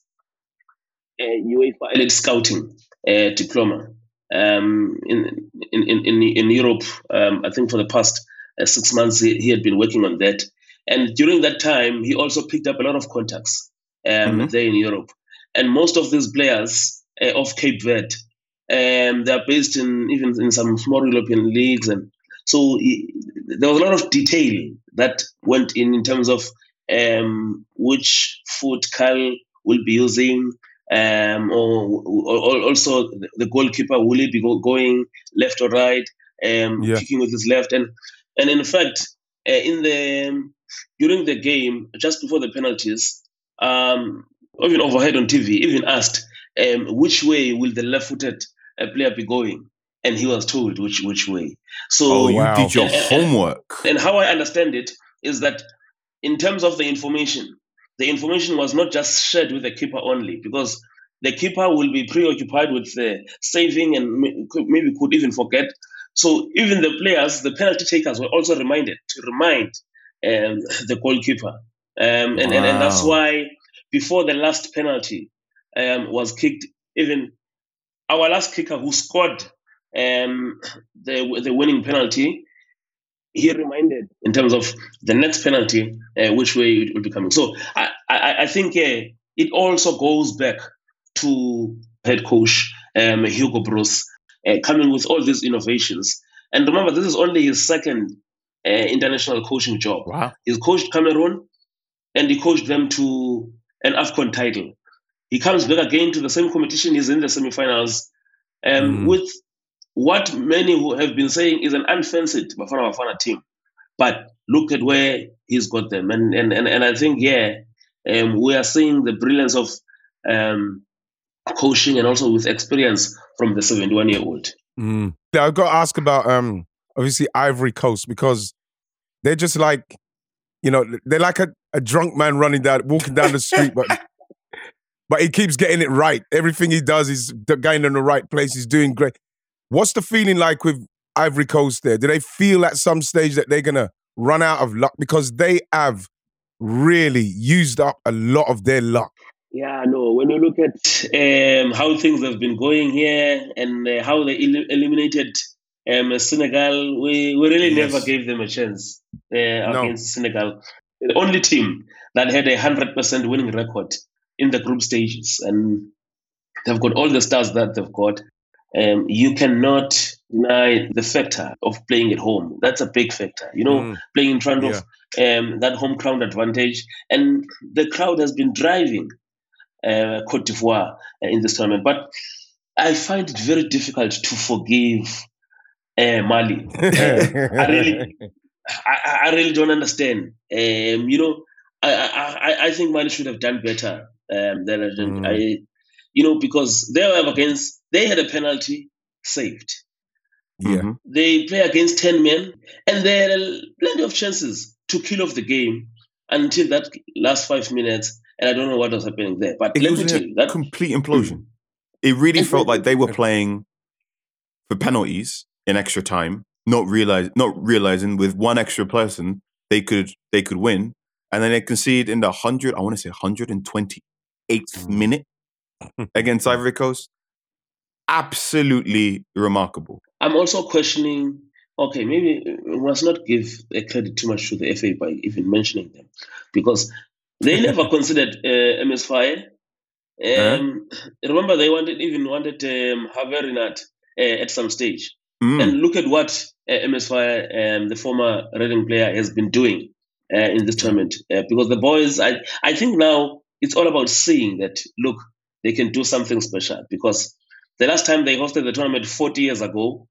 uh, UEFA elite scouting uh, diploma um, in, in, in, in, in Europe. Um, I think for the past uh, six months, he, he had been working on that. And during that time, he also picked up a lot of contacts um, Mhm. there in Europe. And most of these players uh, of Cape Verde, um, they are based in even in some small European leagues, and so he, there was a lot of detail that went in in terms of um, which foot Carl will be using, um, or, or also the goalkeeper will he be go, going left or right, um, Yeah. kicking with his left, and and in fact uh, in the during the game just before the penalties, um, even overhead on T V, even asked um, which way will the left-footed uh, player be going, and he was told which which way. So Oh, you Wow. did your And- and- homework. and how I understand it is that in terms of the information, the information was not just shared with the keeper only, because the keeper will be preoccupied with uh, saving and may- could- maybe could even forget. So even the players, the penalty takers, were also reminded to remind um, the goalkeeper, um, and, and and that's Wow. why before the last penalty um, was kicked, even our last kicker who scored um, the the winning penalty, he reminded in terms of the next penalty, uh, which way it will be coming. So I, I, I think uh, it also goes back to head coach um, Hugo Broos uh, coming with all these innovations. And remember, this is only his second uh, international coaching job. Wow. He's coached Cameroon and he coached them to an AFCON title. He comes back again to the same competition. He's in the semifinals um, Mm. with what many who have been saying is an unfancied Bafana Bafana team. But look at where he's got them. And and, and, and I think, yeah, um, we are seeing the brilliance of um, coaching and also with experience from the seventy-one-year-old. Mm. Yeah, I've got to ask about um obviously Ivory Coast, because they're just like, you know, they're like a, a drunk man running down, walking down the street, but but he keeps getting it right. Everything he does is going in the right place. He's doing great. What's the feeling like with Ivory Coast there? Do they feel at some stage that they're gonna run out of luck? Because they have really used up a lot of their luck. Yeah, no. When you look at um, how things have been going here and uh, how they el- eliminated um, Senegal, we, we really Yes. never gave them a chance uh, No. against Senegal. The only team that had a one hundred percent winning record in the group stages. And they've got all the stars that they've got. Um, you cannot deny the factor of playing at home. That's a big factor. You know, Mm. playing in front of um, that home ground advantage. And the crowd has been driving uh, Cote d'Ivoire uh, in this tournament. But I find it very difficult to forgive uh, Mali. I really, I, I really don't understand. Um, you know, I, I, I think Mali should have done better um, than Mm. I, you know, because they were up against, they had a penalty saved. Yeah. Mhm. They play against ten men, and there are plenty of chances to kill off the game until that last five minutes. And I don't know what was happening there. But It let was me in tell a you that complete implosion. It really And felt when- like they were playing for penalties in extra time, not realize, not realizing with one extra person they could they could win, and then they concede in the hundred. I want to say hundred and twenty eighth Mm. minute against Ivory Coast. Absolutely remarkable. I'm also questioning, okay, maybe we must not give a credit too much to the F A by even mentioning them, because they never considered uh, M S Faye. Um, Remember, they wanted even wanted um, Haverinat uh, at some stage. Mm. And look at what uh, M S Faye, um, the former Reading player, has been doing uh, in this tournament. Uh, because the boys, I, I think now it's all about seeing that, look, they can do something special. Because the last time they hosted the tournament forty years ago,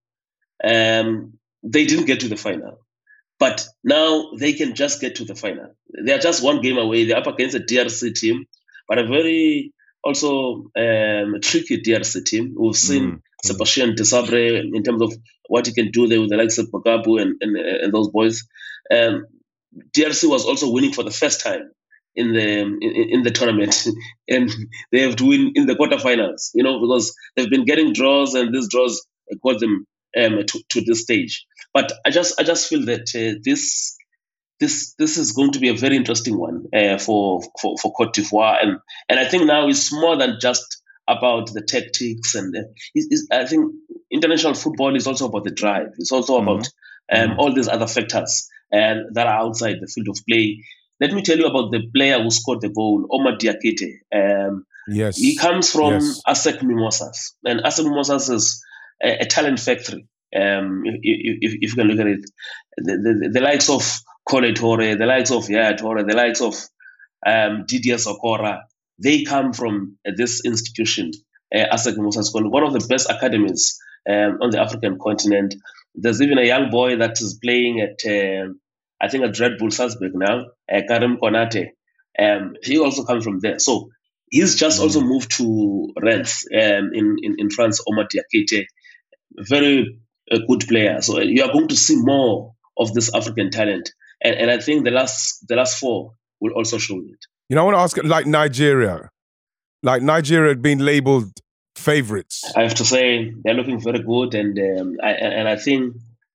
um, they didn't get to the final. But now they can just get to the final. They are just one game away. They're up against a D R C team, but a very also um, tricky D R C team. We've seen Mm. Sebastian Desabre in terms of what he can do there with the likes of Bagabu and, and, and those boys. Um, D R C was also winning for the first time in the in, in the tournament, and they have to win in the quarterfinals. You know, because they've been getting draws, and these draws got them um, to, to this stage. But I just I just feel that uh, this this this is going to be a very interesting one uh, for, for for Cote d'Ivoire, and and I think now it's more than just about the tactics, and uh, it's, it's, I think international football is also about the drive. It's also about um, Mhm. all these other factors and that are outside the field of play. Let me tell you about the player who scored the goal, Omar Diakite. Um, Yes. he comes from Yes. ASEC Mimosas, and ASEC Mimosas is a, a talent factory. Um, if, if, if you can look at it, the, the, the likes of Kole Torre, the likes of Yaya Torre, the likes of um, Didier Sokora, they come from uh, this institution, uh, ASEC Mimosas, one of the best academies um, on the African continent. There's even a young boy that is playing at, uh, I think, at Red Bull Salzburg now, uh, Karim Konate. Um, he also comes from there. So he's just Mm. also moved to Rennes um, in, in, in France, Omar Diakite. Very uh, good player. So you are going to see more of this African talent. And, and I think the last the last four will also show it. You know, I want to ask, like Nigeria, like Nigeria had been labeled favorites. I have to say they're looking very good, and um, I, and I think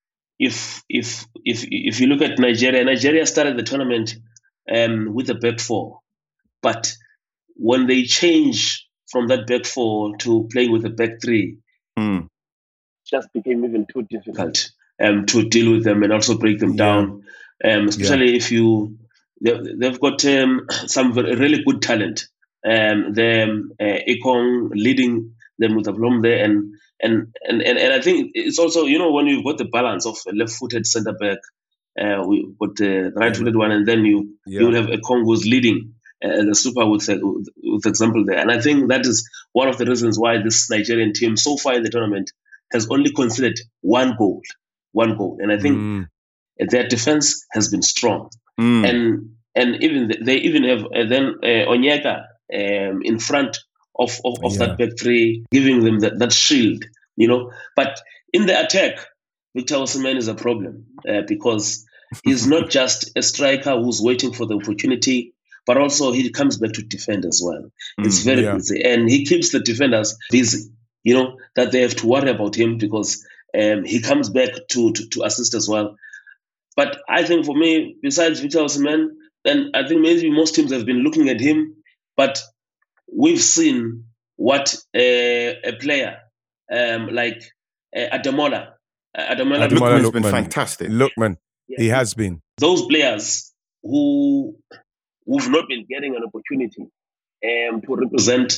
if if if if you look at Nigeria, Nigeria started the tournament um, with a back four, but when they change from that back four to playing with a back three, Mm. just became even too difficult um, to deal with them and also break them Yeah. down. Um, especially yeah. if you, they, they've got um, some really good talent. Um, the uh, Ekong leading them with a bloom there, and and, and and and I think it's also, you know, when you've got the balance of a left-footed centre back, uh, we got the right-footed one, and then you Yeah. you will have Ekong who's leading uh, the super with, uh, with with example there, and I think that is one of the reasons why this Nigerian team so far in the tournament has only conceded one goal, one goal, and I think Mm. their defense has been strong, Mm. and and even they even have uh, then uh, Onyeka um, in front of of, of Yeah. that back three, giving them that, that shield, you know. But in the attack, Victor Osimhen is a problem uh, because he's not just a striker who's waiting for the opportunity, but also he comes back to defend as well. It's Mm. very Yeah. busy, and he keeps the defenders busy, you know, that they have to worry about him because um, he comes back to, to to assist as well. But I think for me, besides Victor Osimhen, then I think maybe most teams have been looking at him, but we've seen what a, a player um, like uh, Ademola, uh, Ademola, Ademola Lookman's been Lookman. fantastic. Lookman. yeah, He has been. those players who who've not been getting an opportunity um, to represent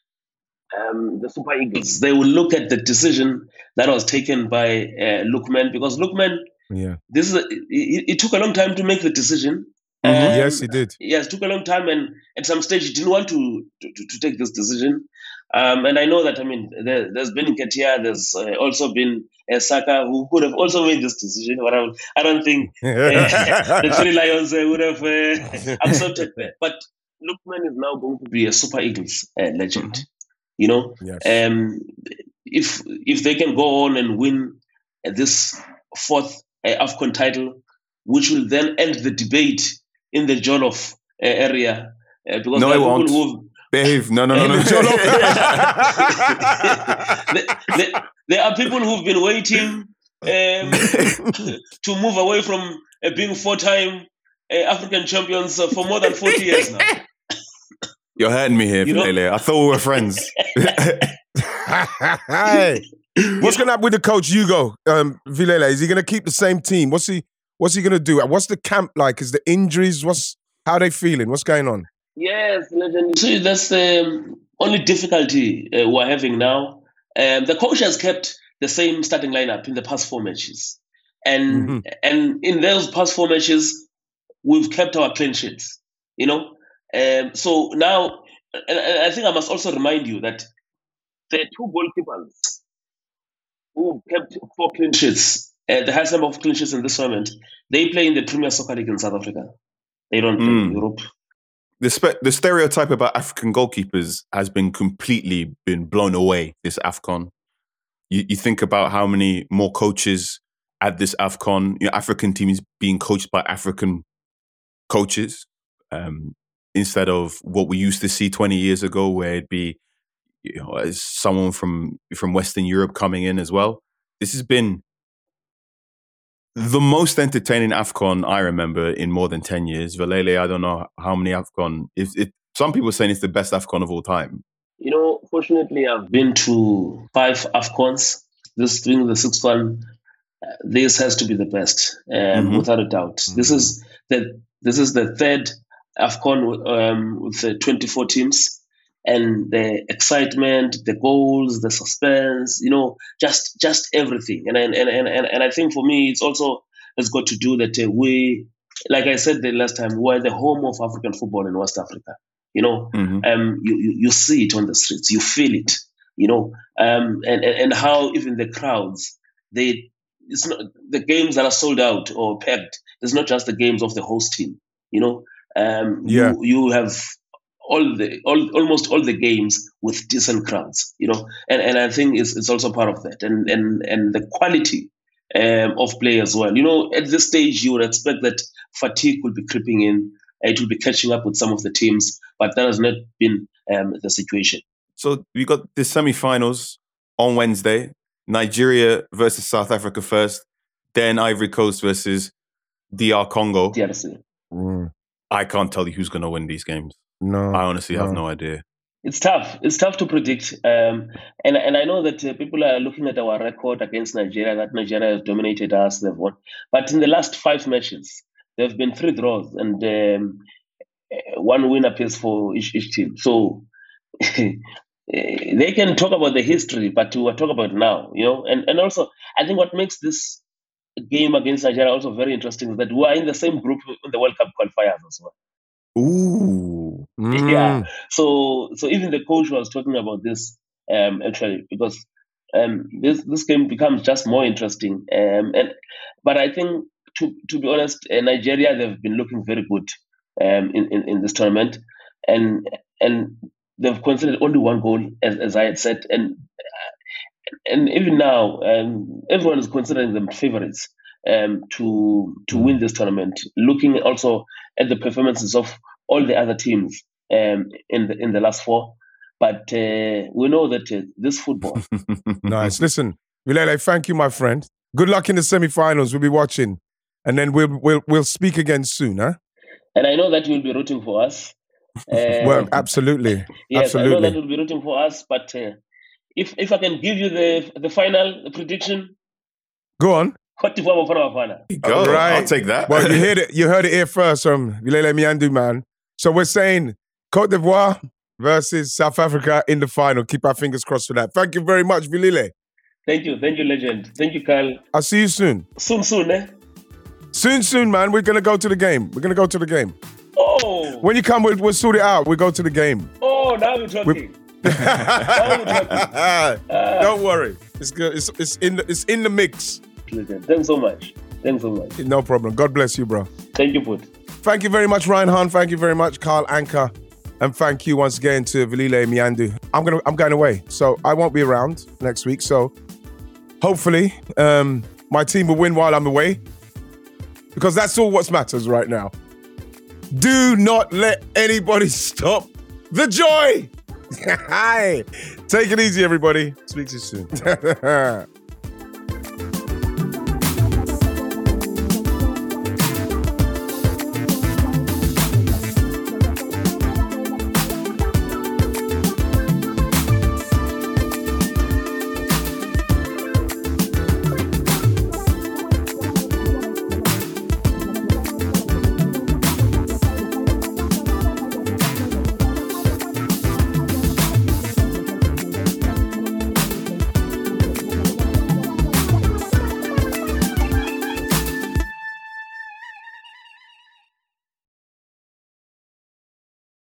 um, the Super Eagles, they will look at the decision that was taken by uh, Lookman, because Lookman, Yeah. this is a, it, it took a long time to make the decision. Mhm. Um, Yes, he did. Yes, it took a long time, and at some stage he didn't want to to, to take this decision. Um, and I know that, I mean, there, there's been Nketiah, there's uh, also been uh, Saka, who could have also made this decision, but I, I don't think uh, the Three Lions uh, would have uh, accepted that. But Lookman is now going to be a Super Eagles uh, legend. Mhm. You know, Yes. um, if if they can go on and win uh, this fourth uh, AFCON title, which will then end the debate in the Jollof uh, area, uh, because No, there it are won't. people who Behave. No, no, no, In no. the there, there, there are people who've been waiting um, to move away from uh, being four-time uh, African champions uh, for more than forty years now. You're hurting me here, You know? Vilele. I thought we were friends. Hey, what's going to happen with the coach Hugo um, Villela? Is he going to keep the same team? What's he What's he going to do? What's the camp like? Is the injuries? What's how are they feeling? What's going on? Yes, legend. See, that's the um, only difficulty uh, we're having now. Um, the coach has kept the same starting lineup in the past four matches, and Mhm. and in those past four matches, we've kept our clean sheets. You know, um, so now, and, and I think I must also remind you that the two goalkeepers who kept four clean sheets, uh, the highest number of clean sheets in this tournament, they play in the Premier Soccer League in South Africa. They don't play in Mm. Europe. The, spe- the stereotype about African goalkeepers has been completely been blown away this AFCON. You, you think about how many more coaches at this AFCON, you know, African teams being coached by African coaches um, instead of what we used to see twenty years ago, where it'd be, you know, as someone from from Western Europe coming in as well. This has been the most entertaining AFCON I remember in more than ten years. Vilele, I don't know how many AFCON. If it, some people are saying it's the best AFCON of all time. You know, fortunately, I've been to five AFCONs. This being the sixth one, uh, this has to be the best, um, Mhm. without a doubt. This Mhm. is the this is the third AFCON um, with uh, twenty-four teams, and the excitement, the goals, the suspense, you know, just just everything. And and and and, and I think for me, it's also has got to do that uh, we, like I said the last time, we're the home of African football in West Africa. You know, Mhm. um, you, you you see it on the streets, you feel it, you know, um, and, and and how even the crowds, they, it's not the games that are sold out or packed. It's not just the games of the host team, you know. Um, Yeah. you you have all the all almost all the games with decent crowds, you know, and and I think it's it's also part of that, and and and the quality um, of play as well. You know, at this stage, you would expect that fatigue will be creeping in. It will be catching up with some of the teams, but that has not been um, the situation. So we got the semi-finals on Wednesday. Nigeria versus South Africa first, then Ivory Coast versus D R Congo. D R C. Mm. I can't tell you who's going to win these games. No. I honestly have no. no idea. It's tough. It's tough to predict. Um, and and I know that uh, people are looking at our record against Nigeria, that Nigeria has dominated us, they've won. But in the last five matches, there have been three draws and um, one win apiece for each, each team. So they can talk about the history, but we will talk about now, you know. And, and also, I think what makes this game against Nigeria also very interesting is that we are in the same group in the World Cup qualifiers as well. Ooh. Mm. Yeah. So so even the coach was talking about this um, actually because um, this this game becomes just more interesting. Um, and but I think to to be honest, uh, Nigeria, they've been looking very good um, in, in in this tournament, and and they've conceded only one goal, as, as I had said, and and even now, um, everyone is considering them favorites um, to to win this tournament. Looking also at the performances of all the other teams um, in the in the last four, but uh, we know that uh, this football. Nice. Listen, Vilele, thank you, my friend. Good luck in the semi-finals. We'll be watching, and then we'll we'll we'll speak again soon, huh? And I know that you'll be rooting for us. Uh, Well, absolutely, yes, I know that absolutely. you'll be rooting for us. But uh, if if I can give you the the final prediction, Go on. Cote d'Ivoire Bafana Bafana. There you go. All right. I'll take that. Well, you heard it. You heard it here first from Vilele Miandu, man. So we're saying Cote d'Ivoire versus South Africa in the final. Keep our fingers crossed for that. Thank you very much, Vilele. Thank you, thank you, legend. Thank you, Carl. I'll see you soon. Soon, soon, eh? Soon, soon, man. We're gonna go to the game. We're gonna go to the game. Oh, When you come, we'll, we'll sort it out. We go to the game. oh, now we're talking. Don't worry. It's good. It's it's in the, it's in the mix. Legend. Thanks so much. Thanks so much. No problem. God bless you, bro. Thank you, Put. Thank you very much, Ryan Hahn. Thank you very much, Carl Anker. And thank you once again to Vilele Miandu. I'm gonna I'm going away, so I won't be around next week. So hopefully um, my team will win while I'm away, because that's all what matters right now. Do not let anybody stop the joy. Hi. Take it easy, everybody. Speak to you soon.